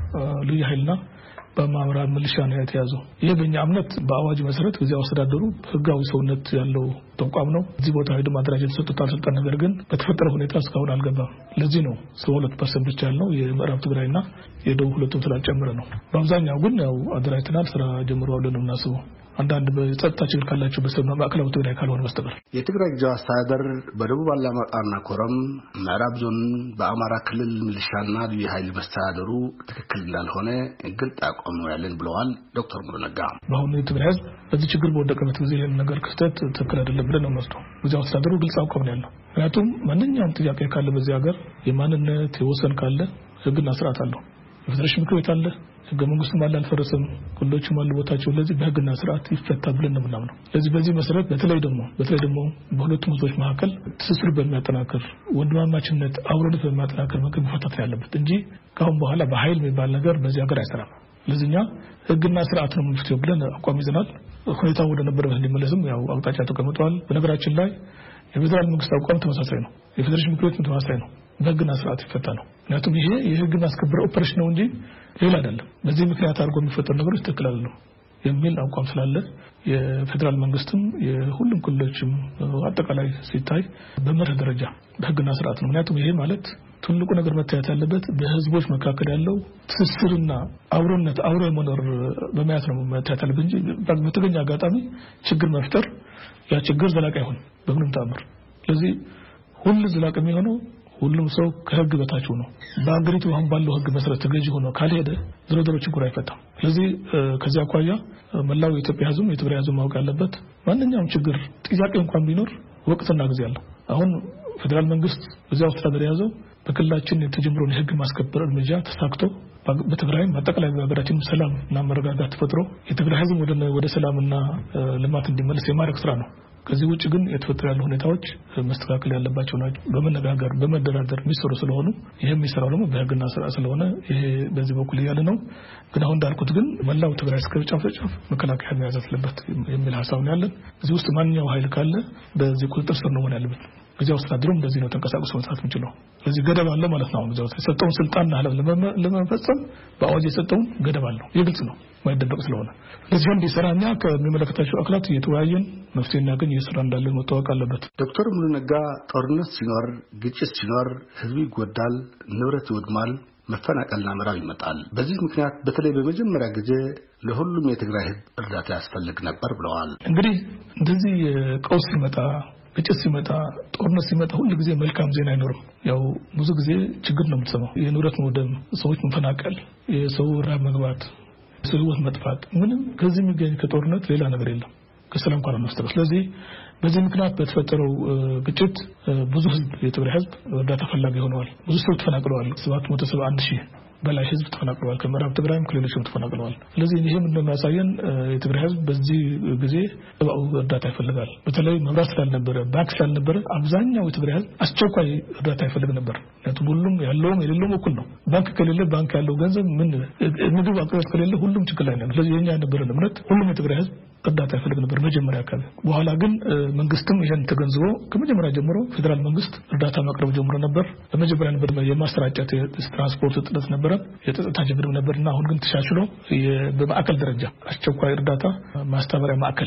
ልዩ ኃይልና በማምራ ሚሊሻ ነው የተያዘው ይሄ በእኛ እምነት በአዋጅ መሰረት ጊዜያዊ አስተዳደሩ ህጋዊ ሰውነት ያለው ተቋም ነው እዚህ ቦታ ሄዶ ማደራጀት ሰጥቷል ስልጣን ነገር ግን በተፈጠረው ሁኔታ እስካሁን አልገባም ለዚህ ነው ሰባ ሁለት ፐርሰንት ብቻ ያለው የምዕራብ ትግራይና የደቡብ ሁለቱም ስላልጨመረ ነው በአብዛኛው ግን ያው አደራጅተናል ስራ ጀምሯል ነው እናስበው አንዳንድ በጸጥታ ችግር ካላቸው በሰብና ማዕከላዊ ትግራይ ካልሆነ በስተቀር የትግራይ ጊዜያዊ አስተዳደር በደቡብ አላማጣና ኮረም ምዕራብ ዞን በአማራ ክልል ሚሊሻና ልዩ ኃይል መስተዳደሩ ትክክል እንዳልሆነ ግልጽ አቋም ነው ያለን ብለዋል ዶክተር ሙሉ ነጋ በአሁኑ የትግራይ ህዝብ በዚህ ችግር በወደቀበት ጊዜ ይሄን ነገር ክስተት ትክክል አይደለም ብለን ነው የምንወስደው ጊዜያዊ አስተዳደሩ ግልጽ አቋም ነው ያለው ምክንያቱም ማንኛውም ጥያቄ ካለ በዚህ ሀገር የማንነት የወሰን ካለ ህግና ስርዓት አለው የፌዴሬሽን ምክር ቤት አለ ህገ መንግስቱ ማለት አልፈረሰም ሁሉም አሉ ቦታቸው ለዚህ በህግና ስርዓት ይፈታል ብለን ነው የምናምነው ለዚህ በዚህ መሰረት በተለይ ደግሞ በተለይ ደግሞ በሁለቱም ህዝቦች መካከል ትስስር በሚያጠናክር ወንድማማችነት አብሮነት በሚያጠናክር መንገድ መፈታት ያለበት እንጂ ካሁን በኋላ በኃይል የሚባል ነገር በዚህ ሀገር አይሰራም ለዚህኛ ህግና ስርዓት ነው የምንፈታው ብለን አቋም ይዘናል ሁኔታው ወደ ነበረበት እንዲመለስም ያው አቅጣጫ ተቀምጧል በነገራችን ላይ የፌዴራል መንግስት አቋም ተመሳሳይ ነው የፌዴሬሽን ምክር ቤት ተመሳሳይ ነው በህግና ስርዓት ይፈታ ነው ምክንያቱም ይሄ የህግ ማስከበር ኦፕሬሽን ነው እንጂ ሌላ አይደለም በዚህ ምክንያት አድርጎ የሚፈጠሩ ነገሮች ትክክል አይደለም የሚል አቋም ስላለ የፌዴራል መንግስትም የሁሉም ክልሎችም አጠቃላይ ሲታይ በመርህ ደረጃ በህግና ስርዓት ነው ምክንያቱም ይሄ ማለት ትልቁ ነገር መታየት ያለበት በህዝቦች መካከል ያለው ትስስርና አብሮነት አብሮ መኖር በማያት ነው መታየት ያለበት እንጂ በተገኘ አጋጣሚ ችግር መፍጠር ያ ችግር ዘላቂ አይሆን በምንም ተአምር ስለዚህ ሁሉ ዘላቂ የሚሆነው ሁሉም ሰው ከህግ በታች ነው በአገሪቱ አሁን ባለው ህግ መሰረት ተገዢ ሆኖ ካልሄደ ዝሮዝሮ ችግር አይፈታም ስለዚህ ከዚያ አኳያ መላው የኢትዮጵያ ህዝብ የትግራይ ህዝብ ማወቅ ያለበት ማንኛውም ችግር ጥያቄ እንኳን ቢኖር ወቅትና ጊዜ አለው አሁን ፌዴራል መንግስት ጊዜያዊ አስተዳደር ያዘው በክልላችን የተጀመረውን የህግ ማስከበር እርምጃ ተሳክቶ በትግራይ አጠቃላይ በሀገራችን ሰላም እና መረጋጋት ተፈጥሮ የትግራይ ህዝብ ወደ ወደ ሰላምና ልማት እንዲመለስ የማድረግ ስራ ነው ከዚህ ውጭ ግን የተፈጠሩ ያሉ ሁኔታዎች መስተካከል ያለባቸው ናቸው በመነጋገር በመደራደር የሚሰሩ ስለሆኑ ይሄ የሚሰራው ደግሞ በህግና ስርዓት ስለሆነ ይሄ በዚህ በኩል ያለ ነው ግን አሁን እንዳልኩት ግን መላው ትግራይ እስከ ጫፍ ጫፍ መከላከያ መያዝ አለበት የሚል ሐሳብ ነው ያለን እዚህ ውስጥ ማንኛው ኃይል ካለ በዚህ ቁጥጥር ስር ነው ያለበት ጊዜያዊ አስተዳደሩም እንደዚህ ነው ተንቀሳቅሶ መስራት የሚችለው ስለዚህ ገደብ አለ ማለት ነው ጊዜያዊ የሰጠውን ስልጣንና ኃላፊነት ለመፈጸም በአዋጅ የሰጠውን ገደብ አለው የግልጽ ነው ማይደበቅ ስለሆነ ለዚህ እንዲሰራኛ ከሚመለከታቸው አካላት እየተወያየን መፍትሄ እናገኝ እየሰራ እንዳለን መታወቅ አለበት ዶክተር ሙሉ ነጋ ጦርነት ሲኖር ግጭት ሲኖር ህዝብ ይጎዳል ንብረት ይወድማል መፈናቀልና መራብ ይመጣል በዚህ ምክንያት በተለይ በመጀመሪያ ጊዜ ለሁሉም የትግራይ ህዝብ እርዳታ ያስፈልግ ነበር ብለዋል እንግዲህ እንደዚህ ቀውስ ሲመጣ ግጭት ሲመጣ ጦርነት ሲመጣ ሁሉ ጊዜ መልካም ዜና አይኖርም ያው ብዙ ጊዜ ችግር ነው የምትሰማው የንብረት መውደም ሰዎች መፈናቀል የሰው ራብ መግባት ሰዎች መጥፋት ምንም ከዚህ የሚገኝ ከጦርነት ሌላ ነገር የለም ከሰላም እንኳን አንስተው ስለዚህ በዚህ ምክንያት በተፈጠረው ግጭት ብዙ ህዝብ የትግራይ ህዝብ እርዳታ ፈላጊ ሆነዋል ብዙ ሰው ተፈናቅለዋል ሰባት መቶ ሰባ አንድ ሺህ በላይ ህዝብ ተፈናቅለዋል ከምዕራብ ትግራይም ከሌሎችም ተፈናቅለዋል ስለዚህ ይሄም እንደሚያሳየን የትግራይ ህዝብ በዚህ ጊዜ እርዳታ ይፈልጋል በተለይ መብራት ስላልነበረ ባንክ ስላልነበረ አብዛኛው የትግራይ ህዝብ አስቸኳይ እርዳታ ይፈልግ ነበር ለቱ ሁሉም ያለውም የሌለውም እኩል ነው ባንክ ከሌለ ባንክ ያለው ገንዘብ ምን ምግብ አቅርቦት ከሌለ ሁሉም ችግር ላይ ነው ስለዚህ የኛ የነበረ እምነት ሁሉም የትግራይ ህዝብ እርዳታ ይፈልግ ነበር መጀመሪያ አካባቢ በኋላ ግን መንግስትም ይሄን ተገንዝቦ ከመጀመሪያ ጀምሮ ፌደራል መንግስት እርዳታ ማቅረብ ጀምሮ ነበር በመጀመሪያ ነበር የማስተራጨት ትራንስፖርት እጥረት ነበር የጸጥታ ችግር ነበርና አሁን ግን ተሻሽሎ በማዕከል ደረጃ አስቸኳይ እርዳታ ማስተባበሪያ ማዕከል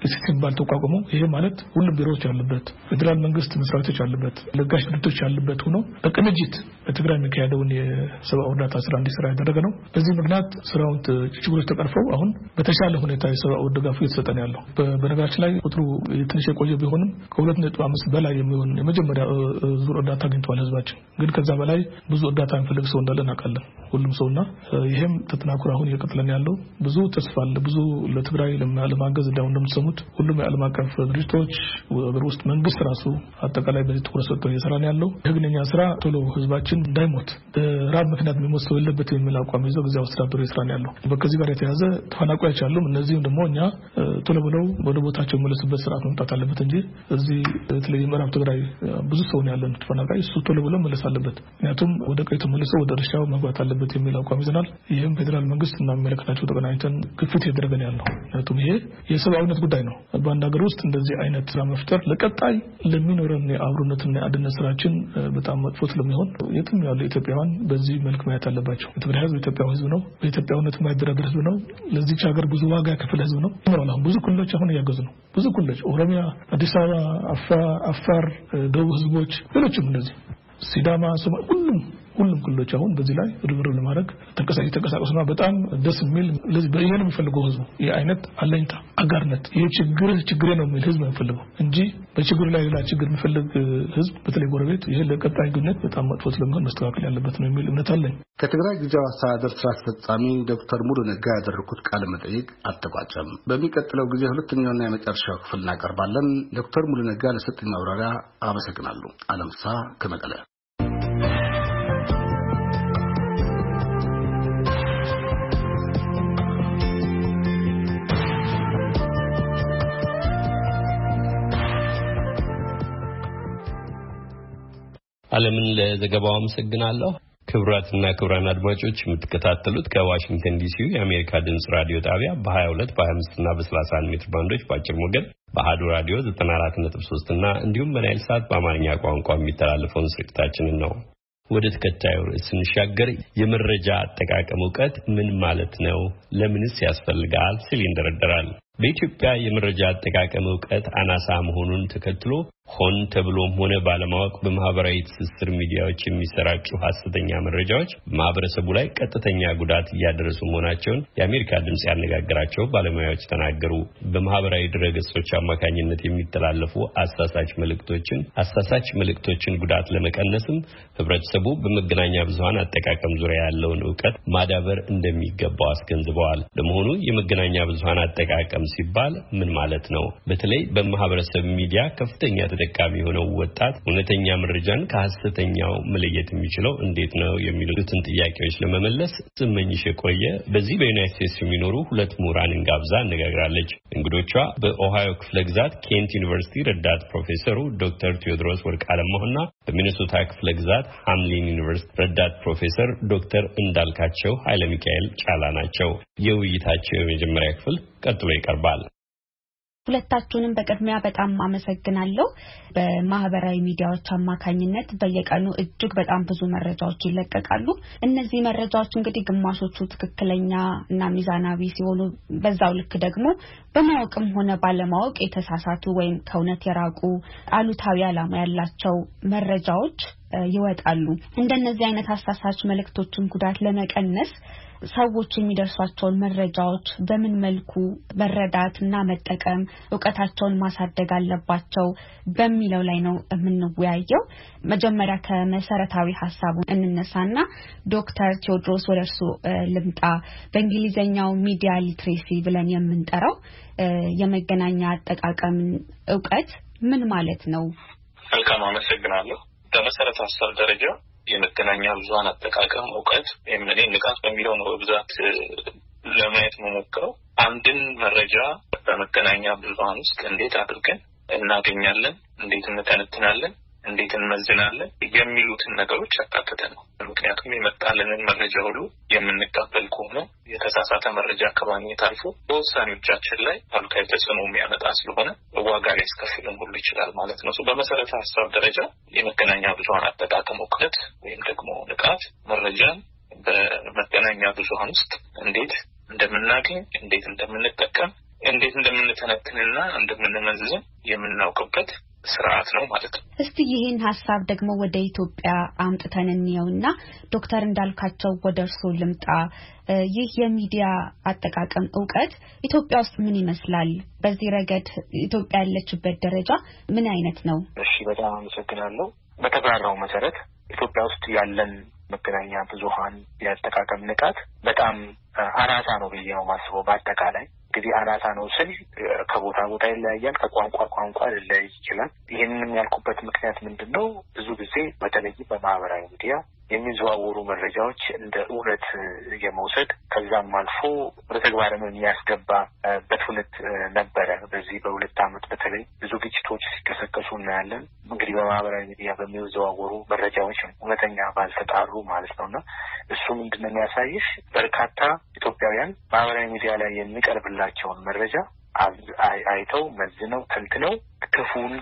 ሲስተም ባልተቋቋመው ይሄ ማለት ሁሉም ቢሮዎች ያሉበት ፌደራል መንግስት መስራቶች ያሉበት ለጋሽ ድርጅቶች ያሉበት ሆኖ በቅንጅት በትግራይ የሚካሄደውን የሰብአዊ እርዳታ ስራ እንዲሰራ ያደረገ ነው። በዚህ ምክንያት ስራውን ችግሮች ተቀርፈው አሁን በተሻለ ሁኔታ የሰብአዊ ድጋፍ እየተሰጠ ያለው በነገራችን ላይ ቁጥሩ ትንሽ የቆየ ቢሆንም ከሁለት ነጥብ አምስት በላይ የሚሆን የመጀመሪያ ዙር እርዳታ አግኝቷል ህዝባችን። ግን ከዛ በላይ ብዙ እርዳታ የሚፈልግ ሰው እንዳለ እናውቃለን ሁሉም ሰውና ይሄም ተጠናክሮ አሁን እየቀጠለ ያለው ብዙ ተስፋ አለ። ብዙ ለትግራይ ለማገዝ እንዳው እንደምትሰሙት ሁሉም የዓለም አቀፍ ድርጅቶች ወደ ውስጥ መንግስት ራሱ አጠቃላይ በዚህ ትኩረት ሰጥቶ እየሰራ ነው ያለው። ህግነኛ ስራ ቶሎ ህዝባችን እንዳይሞት በራብ ምክንያት የሚሞት ሰው የለበትም የሚል አቋም ይዘው ጊዜያዊ አስተዳደሩ እየሰራ ነው ያለው። በከዚህ ጋር የተያዘ ተፈናቃዮች አሉ። እነዚህም ደግሞ እኛ ቶሎ ብለው ወደ ቦታቸው መለሱበት ስርዓት መምጣት አለበት እንጂ እዚህ በተለይ ምዕራብ ትግራይ ብዙ ሰው ነው ያለን ተፈናቃይ እሱ ቶሎ ብለው መለስ አለበት። ምክንያቱም ወደ ቀይቶ መልሰው ወደ እርሻው መግባት አለበት የሚል አቋም ይዘናል። ይህም ፌደራል መንግስት እና የሚመለከታቸው ተገናኝተን ግፊት እያደረገን ያለው ምክንያቱም ይሄ የሰብአዊነት ጉዳይ ነው። በአንድ ሀገር ውስጥ እንደዚህ አይነት ስራ መፍጠር ለቀጣይ ለሚኖረን የአብሮነትና የአንድነት ስራችን በጣም መጥፎ ስለሚሆን የትም ያሉ ኢትዮጵያውያን በዚህ መልክ ማየት አለባቸው። የትግራይ ህዝብ የኢትዮጵያው ህዝብ ነው። በኢትዮጵያውነት የማይደራደር ህዝብ ነው። ለዚህ ሀገር ብዙ ዋጋ የከፈለ ህዝብ ነው። አሁን ብዙ ክልሎች አሁን እያገዙ ነው። ብዙ ክልሎች ኦሮሚያ፣ አዲስ አበባ፣ አፋር፣ ደቡብ ህዝቦች ሌሎችም እንደዚህ ሲዳማ፣ ሶማሌ ሁሉም ሁሉም ክልሎች አሁን በዚህ ላይ ርብርብ ለማድረግ ተንቀሳቃሽ ተንቀሳቃሽና በጣም ደስ የሚል ለዚህ በየነ የሚፈልገው ህዝብ ይሄ አይነት አለኝታ አጋርነት ይሄ ችግር ችግሬ ነው የሚል ህዝብ የሚፈልገው እንጂ በችግር ላይ ሌላ ችግር የሚፈልግ ህዝብ በተለይ ጎረቤት ይሄ ለቀጣይ ግንኙነት በጣም መጥፎ ስለሚሆን መስተካከል ያለበት ነው የሚል እምነት አለኝ። ከትግራይ ጊዜያዊ አስተዳደር ስራ አስፈጻሚ ዶክተር ሙሉ ነጋ ያደረኩት ቃለ መጠይቅ አልተቋጨም። በሚቀጥለው ጊዜ ሁለተኛውና የመጨረሻው ክፍል እናቀርባለን። ዶክተር ሙሉ ነጋ ለሰጡኝ ማብራሪያ አመሰግናለሁ። አለምሳ ከመቀለ። ዓለምን ለዘገባው አመሰግናለሁ። ክቡራትና ክቡራን አድማጮች የምትከታተሉት ከዋሽንግተን ዲሲ የአሜሪካ ድምጽ ራዲዮ ጣቢያ በ22 በ25 እና በ31 ሜትር ባንዶች በአጭር ሞገድ በአሃዱ ራዲዮ ዘጠና አራት ነጥብ ሶስት እና እንዲሁም በናይል ሳት በአማርኛ ቋንቋ የሚተላለፈውን ስርጭታችንን ነው። ወደ ተከታዩ ርዕስ ስንሻገር የመረጃ አጠቃቀም ዕውቀት ምን ማለት ነው? ለምንስ ያስፈልጋል? ሲል ይንደረደራል። በኢትዮጵያ የመረጃ አጠቃቀም ዕውቀት አናሳ መሆኑን ተከትሎ ሆን ተብሎም ሆነ ባለማወቅ በማህበራዊ ትስስር ሚዲያዎች የሚሰራጩ ሐሰተኛ መረጃዎች ማህበረሰቡ ላይ ቀጥተኛ ጉዳት እያደረሱ መሆናቸውን የአሜሪካ ድምጽ ያነጋገራቸው ባለሙያዎች ተናገሩ። በማህበራዊ ድረገጾች አማካኝነት የሚተላለፉ አሳሳች መልእክቶችን አሳሳች መልእክቶችን ጉዳት ለመቀነስም ህብረተሰቡ በመገናኛ ብዙሃን አጠቃቀም ዙሪያ ያለውን ዕውቀት ማዳበር እንደሚገባው አስገንዝበዋል። ለመሆኑ የመገናኛ ብዙሃን አጠቃቀም ሲባል ምን ማለት ነው? በተለይ በማህበረሰብ ሚዲያ ከፍተኛ ተጠቃሚ የሆነው ወጣት እውነተኛ መረጃን ከሐሰተኛው መለየት የሚችለው እንዴት ነው የሚሉትን ጥያቄዎች ለመመለስ ስመኝሽ የቆየ በዚህ በዩናይትድ ስቴትስ የሚኖሩ ሁለት ምሁራንን ጋብዛ አነጋግራለች። እንግዶቿ በኦሃዮ ክፍለ ግዛት ኬንት ዩኒቨርሲቲ ረዳት ፕሮፌሰሩ ዶክተር ቴዎድሮስ ወርቅአለማሁና በሚኒሶታ ክፍለ ግዛት ሃምሊን ዩኒቨርሲቲ ረዳት ፕሮፌሰር ዶክተር እንዳልካቸው ኃይለ ሚካኤል ጫላ ናቸው። የውይይታቸው የመጀመሪያ ክፍል ቀጥሎ ይቀርባል። ሁለታችሁንም በቅድሚያ በጣም አመሰግናለሁ። በማህበራዊ ሚዲያዎች አማካኝነት በየቀኑ እጅግ በጣም ብዙ መረጃዎች ይለቀቃሉ። እነዚህ መረጃዎች እንግዲህ ግማሾቹ ትክክለኛ እና ሚዛናዊ ሲሆኑ በዛው ልክ ደግሞ በማወቅም ሆነ ባለማወቅ የተሳሳቱ ወይም ከእውነት የራቁ አሉታዊ ዓላማ ያላቸው መረጃዎች ይወጣሉ። እንደነዚህ አይነት አሳሳች መልእክቶችን ጉዳት ለመቀነስ ሰዎች የሚደርሷቸውን መረጃዎች በምን መልኩ መረዳትና መጠቀም ዕውቀታቸውን ማሳደግ አለባቸው በሚለው ላይ ነው የምንወያየው። መጀመሪያ ከመሰረታዊ ሐሳቡ እንነሳና ዶክተር ቴዎድሮስ ወደርሱ ልምጣ። በእንግሊዘኛው ሚዲያ ሊትሬሲ ብለን የምንጠራው የመገናኛ አጠቃቀም ዕውቀት ምን ማለት ነው? መልካም አመሰግናለሁ። በመሰረተ ሐሳብ ደረጃ የመገናኛ ብዙሃን አጠቃቀም ዕውቀት የምኔ ንቃት በሚለው ነው በብዛት ለማየት መሞከረው። አንድን መረጃ በመገናኛ ብዙሃን ውስጥ እንዴት አድርገን እናገኛለን፣ እንዴት እንተነትናለን፣ እንዴት እንመዝናለን የሚሉትን ነገሮች ያካተተ ነው። ምክንያቱም የመጣልንን መረጃ ሁሉ የምንቀበል ከሆነ የተሳሳተ መረጃ ከማግኘት አልፎ በውሳኔዎቻችን ላይ አሉታዊ ተጽዕኖ የሚያመጣ ስለሆነ ዋጋ ሊያስከፍለን ሁሉ ይችላል ማለት ነው። በመሰረተ ሐሳብ ደረጃ የመገናኛ ብዙሃን አጠቃቀም ዕውቀት ወይም ደግሞ ንቃት መረጃን በመገናኛ ብዙሃን ውስጥ እንዴት እንደምናገኝ፣ እንዴት እንደምንጠቀም እንዴት እንደምንተነትንና እንደምንመዝን የምናውቅበት ስርዓት ነው ማለት ነው። እስቲ ይሄን ሐሳብ ደግሞ ወደ ኢትዮጵያ አምጥተን እንየውና ዶክተር እንዳልካቸው ወደ እርስዎ ልምጣ። ይህ የሚዲያ አጠቃቀም ዕውቀት ኢትዮጵያ ውስጥ ምን ይመስላል? በዚህ ረገድ ኢትዮጵያ ያለችበት ደረጃ ምን አይነት ነው? እሺ በጣም አመሰግናለሁ። በተብራራው መሰረት ኢትዮጵያ ውስጥ ያለን መገናኛ ብዙሃን የአጠቃቀም ንቃት በጣም አናሳ ነው ብዬ ነው ማስበው። በአጠቃላይ እንግዲህ አናሳ ነው ስል ከቦታ ቦታ ይለያያል፣ ከቋንቋ ቋንቋ ሊለያይ ይችላል። ይህንን ያልኩበት ምክንያት ምንድነው? ብዙ ጊዜ በተለይ በማህበራዊ ሚዲያ የሚዘዋወሩ መረጃዎች እንደ እውነት የመውሰድ ከዛም አልፎ ወደ ተግባርም የሚያስገባበት ሁኔታ ነበረ። በዚህ በሁለት ዓመት በተለይ ብዙ ግጭቶች ሲከሰከሱ እናያለን። እንግዲህ በማህበራዊ ሚዲያ በሚዘዋወሩ መረጃዎች እውነተኛ ባልተጣሩ ማለት ነውና እሱ ምንድነው የሚያሳይሽ? በርካታ ኢትዮጵያውያን ማህበራዊ ሚዲያ ላይ የሚቀርብላቸውን መረጃ አይተው መዝነው ተንትነው ክፉን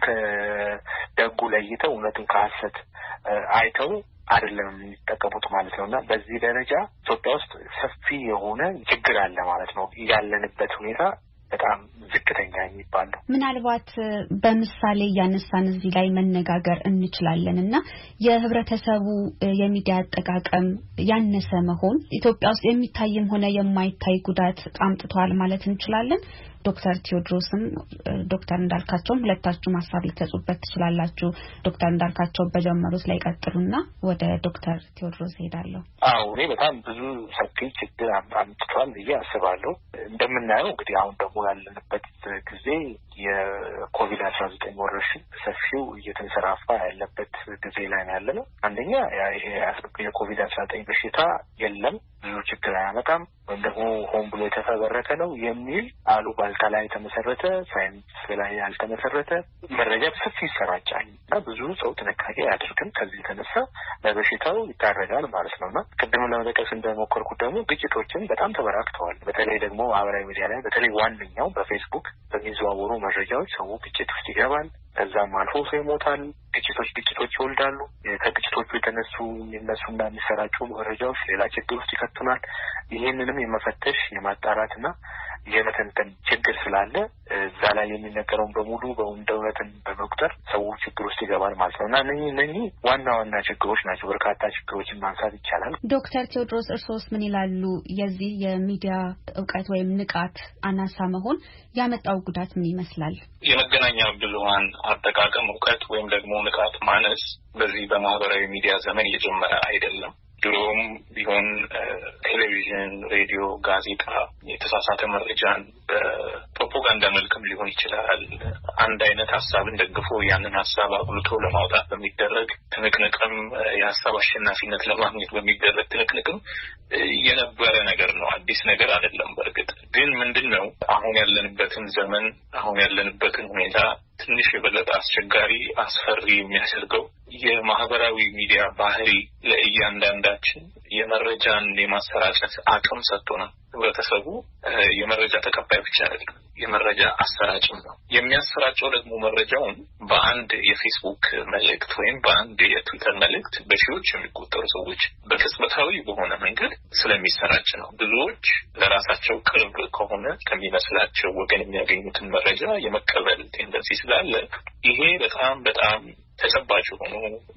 ከደጉ ለይተው እውነቱን ከሐሰት አይተው አይደለም የሚጠቀሙት ማለት ነውና በዚህ ደረጃ ኢትዮጵያ ውስጥ ሰፊ የሆነ ችግር አለ ማለት ነው። ያለንበት ሁኔታ በጣም ዝቅተኛ የሚባል ነው። ምናልባት በምሳሌ ያነሳን እዚህ ላይ መነጋገር እንችላለንና የህብረተሰቡ የሚዲያ አጠቃቀም ያነሰ መሆን ኢትዮጵያ ውስጥ የሚታይም ሆነ የማይታይ ጉዳት አምጥቷል ማለት እንችላለን። ዶክተር ቴዎድሮስም ዶክተር እንዳልካቸውም ሁለታችሁም ሐሳብ ልትሰጡበት ትችላላችሁ። ዶክተር እንዳልካቸው በጀመሩት ላይ ቀጥሉና ወደ ዶክተር ቴዎድሮስ ሄዳለሁ። አዎ እኔ በጣም ብዙ ሰፊ ችግር አምጥቷል ብዬ አስባለሁ። እንደምናየው እንግዲህ አሁን ደግሞ ያለንበት ጊዜ የኮቪድ አስራ ዘጠኝ ወረርሽኝ ሰፊው እየተንሰራፋ ያለበት ጊዜ ላይ ነው ያለነው። አንደኛ ይሄ የኮቪድ አስራ ዘጠኝ በሽታ የለም ብዙ ችግር አያመጣም ወይም ደግሞ ሆን ብሎ የተፈበረከ ነው የሚል አሉባልታ ላይ የተመሰረተ ሳይንስ ላይ ያልተመሰረተ መረጃ ሰፊ ይሰራጫል እና ብዙ ሰው ጥንቃቄ አያደርግም። ከዚህ የተነሳ በበሽታው ይታረጋል ማለት ነውና ቅድም ለመጥቀስ እንደሞከርኩት ደግሞ ግጭቶችን በጣም ተበራክተዋል። በተለይ ደግሞ ማህበራዊ ሚዲያ ላይ በተለይ ዋነኛው በፌስቡክ በሚዘዋወሩ መረጃዎች ሰው ግጭት ውስጥ ይገባል። ከዛም አልፎ ሰው ይሞታል። ግጭቶች ግጭቶች ይወልዳሉ። ከግጭቶቹ የተነሱ የሚነሱና የሚሰራጩ መረጃዎች ሌላ ችግር ውስጥ ይከቱናል። ይህንንም የመፈተሽ የማጣራትና የመተንተን ችግር ስላለ እዛ ላይ የሚነገረውን በሙሉ በእውነትን በመቁጠር ሰው ችግር ውስጥ ይገባል ማለት ነው እና እነኚህ እነኚህ ዋና ዋና ችግሮች ናቸው። በርካታ ችግሮችን ማንሳት ይቻላል። ዶክተር ቴዎድሮስ እርሶስ ምን ይላሉ? የዚህ የሚዲያ ዕውቀት ወይም ንቃት አናሳ መሆን ያመጣው ጉዳት ምን ይመስላል? የመገናኛ ብዙሃን አጠቃቀም ዕውቀት ወይም ደግሞ ንቃት ማነስ በዚህ በማህበራዊ ሚዲያ ዘመን እየጀመረ አይደለም። ድሮም ቢሆን ቴሌቪዥን፣ ሬዲዮ፣ ጋዜጣ የተሳሳተ መረጃን በፕሮፓጋንዳ መልክም ሊሆን ይችላል አንድ አይነት ሀሳብን ደግፎ ያንን ሀሳብ አጉልቶ ለማውጣት በሚደረግ ትንቅንቅም የሀሳብ አሸናፊነት ለማግኘት በሚደረግ ትንቅንቅም የነበረ ነገር ነው። አዲስ ነገር አይደለም። በእርግጥ ግን ምንድነው አሁን ያለንበትን ዘመን አሁን ያለንበትን ሁኔታ ትንሽ የበለጠ አስቸጋሪ አስፈሪ የሚያደርገው የማህበራዊ ሚዲያ ባህሪ ለእያንዳንዳችን የመረጃን የማሰራጨት አቅም ሰጥቶናል። ህብረተሰቡ የመረጃ ተቀባይ ብቻ አይደለም፣ የመረጃ አሰራጭም ነው። የሚያሰራጨው ደግሞ መረጃውን በአንድ የፌስቡክ መልእክት ወይም በአንድ የትዊተር መልእክት በሺዎች የሚቆጠሩ ሰዎች በቅጽበታዊ በሆነ መንገድ ስለሚሰራጭ ነው። ብዙዎች ለራሳቸው ቅርብ ከሆነ ከሚመስላቸው ወገን የሚያገኙትን መረጃ የመቀበል ቴንደንሲ ስላለ ይሄ በጣም በጣም ተጨባጭ ሆኖ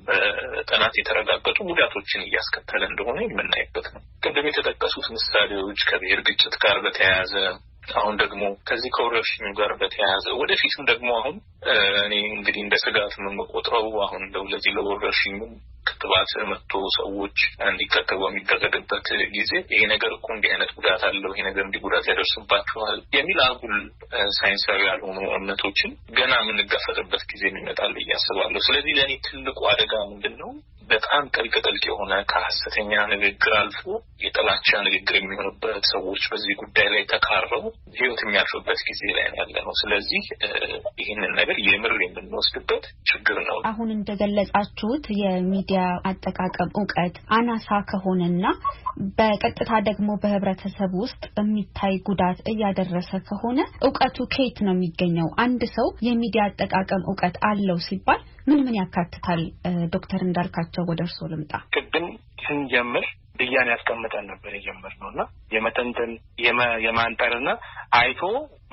በጥናት የተረጋገጡ ጉዳቶችን እያስከተለ እንደሆነ የምናይበት ነው። ቅድም የተጠቀሱት ምሳሌዎች ከብሔር ግጭት ጋር በተያያዘ አሁን ደግሞ ከዚህ ከወረርሽኙ ጋር በተያያዘ ወደፊትም ደግሞ አሁን እኔ እንግዲህ እንደ ስጋት የምቆጥረው አሁን ለዚህ ለወረርሽኙ ክትባት መጥቶ ሰዎች እንዲከተቡ የሚደረግበት ጊዜ ይሄ ነገር እኮ እንዲህ አይነት ጉዳት አለው፣ ይሄ ነገር እንዲህ ጉዳት ያደርስባቸዋል የሚል አጉል ሳይንሳዊ ያልሆኑ እምነቶችን ገና የምንጋፈጥበት ጊዜ ይመጣል ብዬ አስባለሁ። ስለዚህ ለእኔ ትልቁ አደጋ ምንድን ነው? በጣም ጥልቅ ጥልቅ የሆነ ከሐሰተኛ ንግግር አልፎ የጥላቻ ንግግር የሚሆንበት ሰዎች በዚህ ጉዳይ ላይ ተካረው ህይወት የሚያልፍበት ጊዜ ላይ ያለ ነው። ስለዚህ ይህንን ነገር የምር የምንወስድበት ችግር ነው። አሁን እንደገለጻችሁት የሚዲያ አጠቃቀም ዕውቀት አናሳ ከሆነና በቀጥታ ደግሞ በህብረተሰብ ውስጥ የሚታይ ጉዳት እያደረሰ ከሆነ ዕውቀቱ ከየት ነው የሚገኘው? አንድ ሰው የሚዲያ አጠቃቀም ዕውቀት አለው ሲባል ምን ምን ያካትታል? ዶክተር እንዳልካቸው ወደ እርሶ ልምጣ። ቅድም ስንጀምር ብያን ያስቀምጠን ነበር የጀመርነውና የመተንተን የማንጠርና አይቶ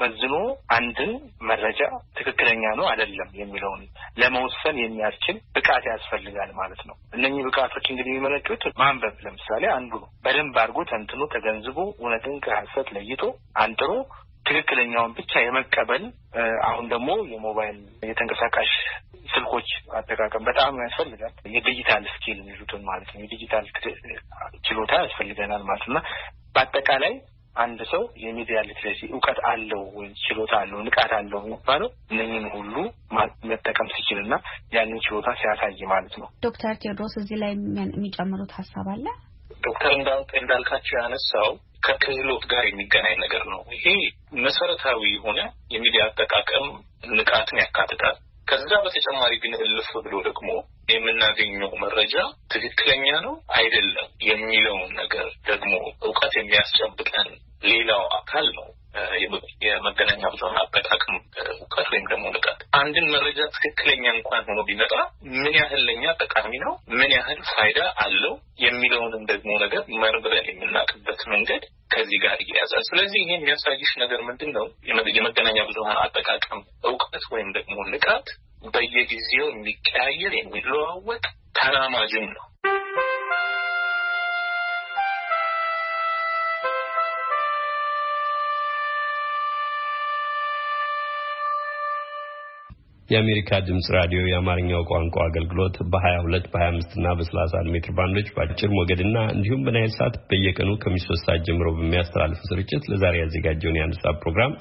መዝኖ አንድን መረጃ ትክክለኛ ነው አይደለም የሚለውን ለመወሰን የሚያስችል ብቃት ያስፈልጋል ማለት ነው። እነኚህ ብቃቶች እንግዲህ የሚመነጩት ማንበብ ለምሳሌ አንዱ ነው። በደንብ አድርጎ ተንትኖ ተገንዝቦ እውነትን ከሐሰት ለይቶ አንጥሮ ትክክለኛውን ብቻ የመቀበል አሁን ደግሞ የሞባይል የተንቀሳቃሽ ስልኮች አጠቃቀም በጣም ያስፈልጋል። የዲጂታል ስኪል የሚሉትን ማለት ነው። የዲጂታል ችሎታ ያስፈልገናል ማለት ነው። በአጠቃላይ አንድ ሰው የሚዲያ ሊትሬሲ ዕውቀት አለው ወይ ችሎታ አለው ንቃት አለው የሚባለው እነኚህን ሁሉ መጠቀም ሲችልና ያንን ችሎታ ሲያሳይ ማለት ነው። ዶክተር ቴዎድሮስ እዚህ ላይ የሚጨምሩት ሐሳብ አለ? ዶክተር እንዳልካቸው ያነሳው ከክህሎት ጋር የሚገናኝ ነገር ነው። ይሄ መሰረታዊ የሆነ የሚዲያ አጠቃቀም ንቃትን ያካትታል። ከዛ በተጨማሪ ግን እልፍ ብሎ ደግሞ የምናገኘው መረጃ ትክክለኛ ነው አይደለም የሚለውን ነገር ደግሞ ዕውቀት የሚያስጨብጠን ሌላው አካል ነው የመገናኛ ብዙሃን አጠቃቀም ዕውቀት ወይም ደግሞ ንቃት። አንድን መረጃ ትክክለኛ እንኳን ሆኖ ቢመጣ ምን ያህል ለኛ ጠቃሚ ነው፣ ምን ያህል ፋይዳ አለው የሚለውንም ደግሞ ነገር መርምረን የምናውቅበት መንገድ ከዚህ ጋር ይያዛል። ስለዚህ ይሄ የሚያሳይሽ ነገር ምንድነው? የመገናኛ ብዙሃን አጠቃቀም ዕውቀት ወይም ደግሞ ንቃት በየጊዜው የሚቀያየር የሚለዋወጥ ተራማጅም ነው። የአሜሪካ ድምጽ ራዲዮ የአማርኛው ቋንቋ አገልግሎት በ22 በ25 እና በ31 ሜትር ባንዶች በአጭር ሞገድና እንዲሁም በናይል ሳት በየቀኑ ከምሽቱ ሶስት ሰዓት ጀምሮ በሚያስተላልፈው ስርጭት ለዛሬ ያዘጋጀውን የአንድ ሰዓት ፕሮግራም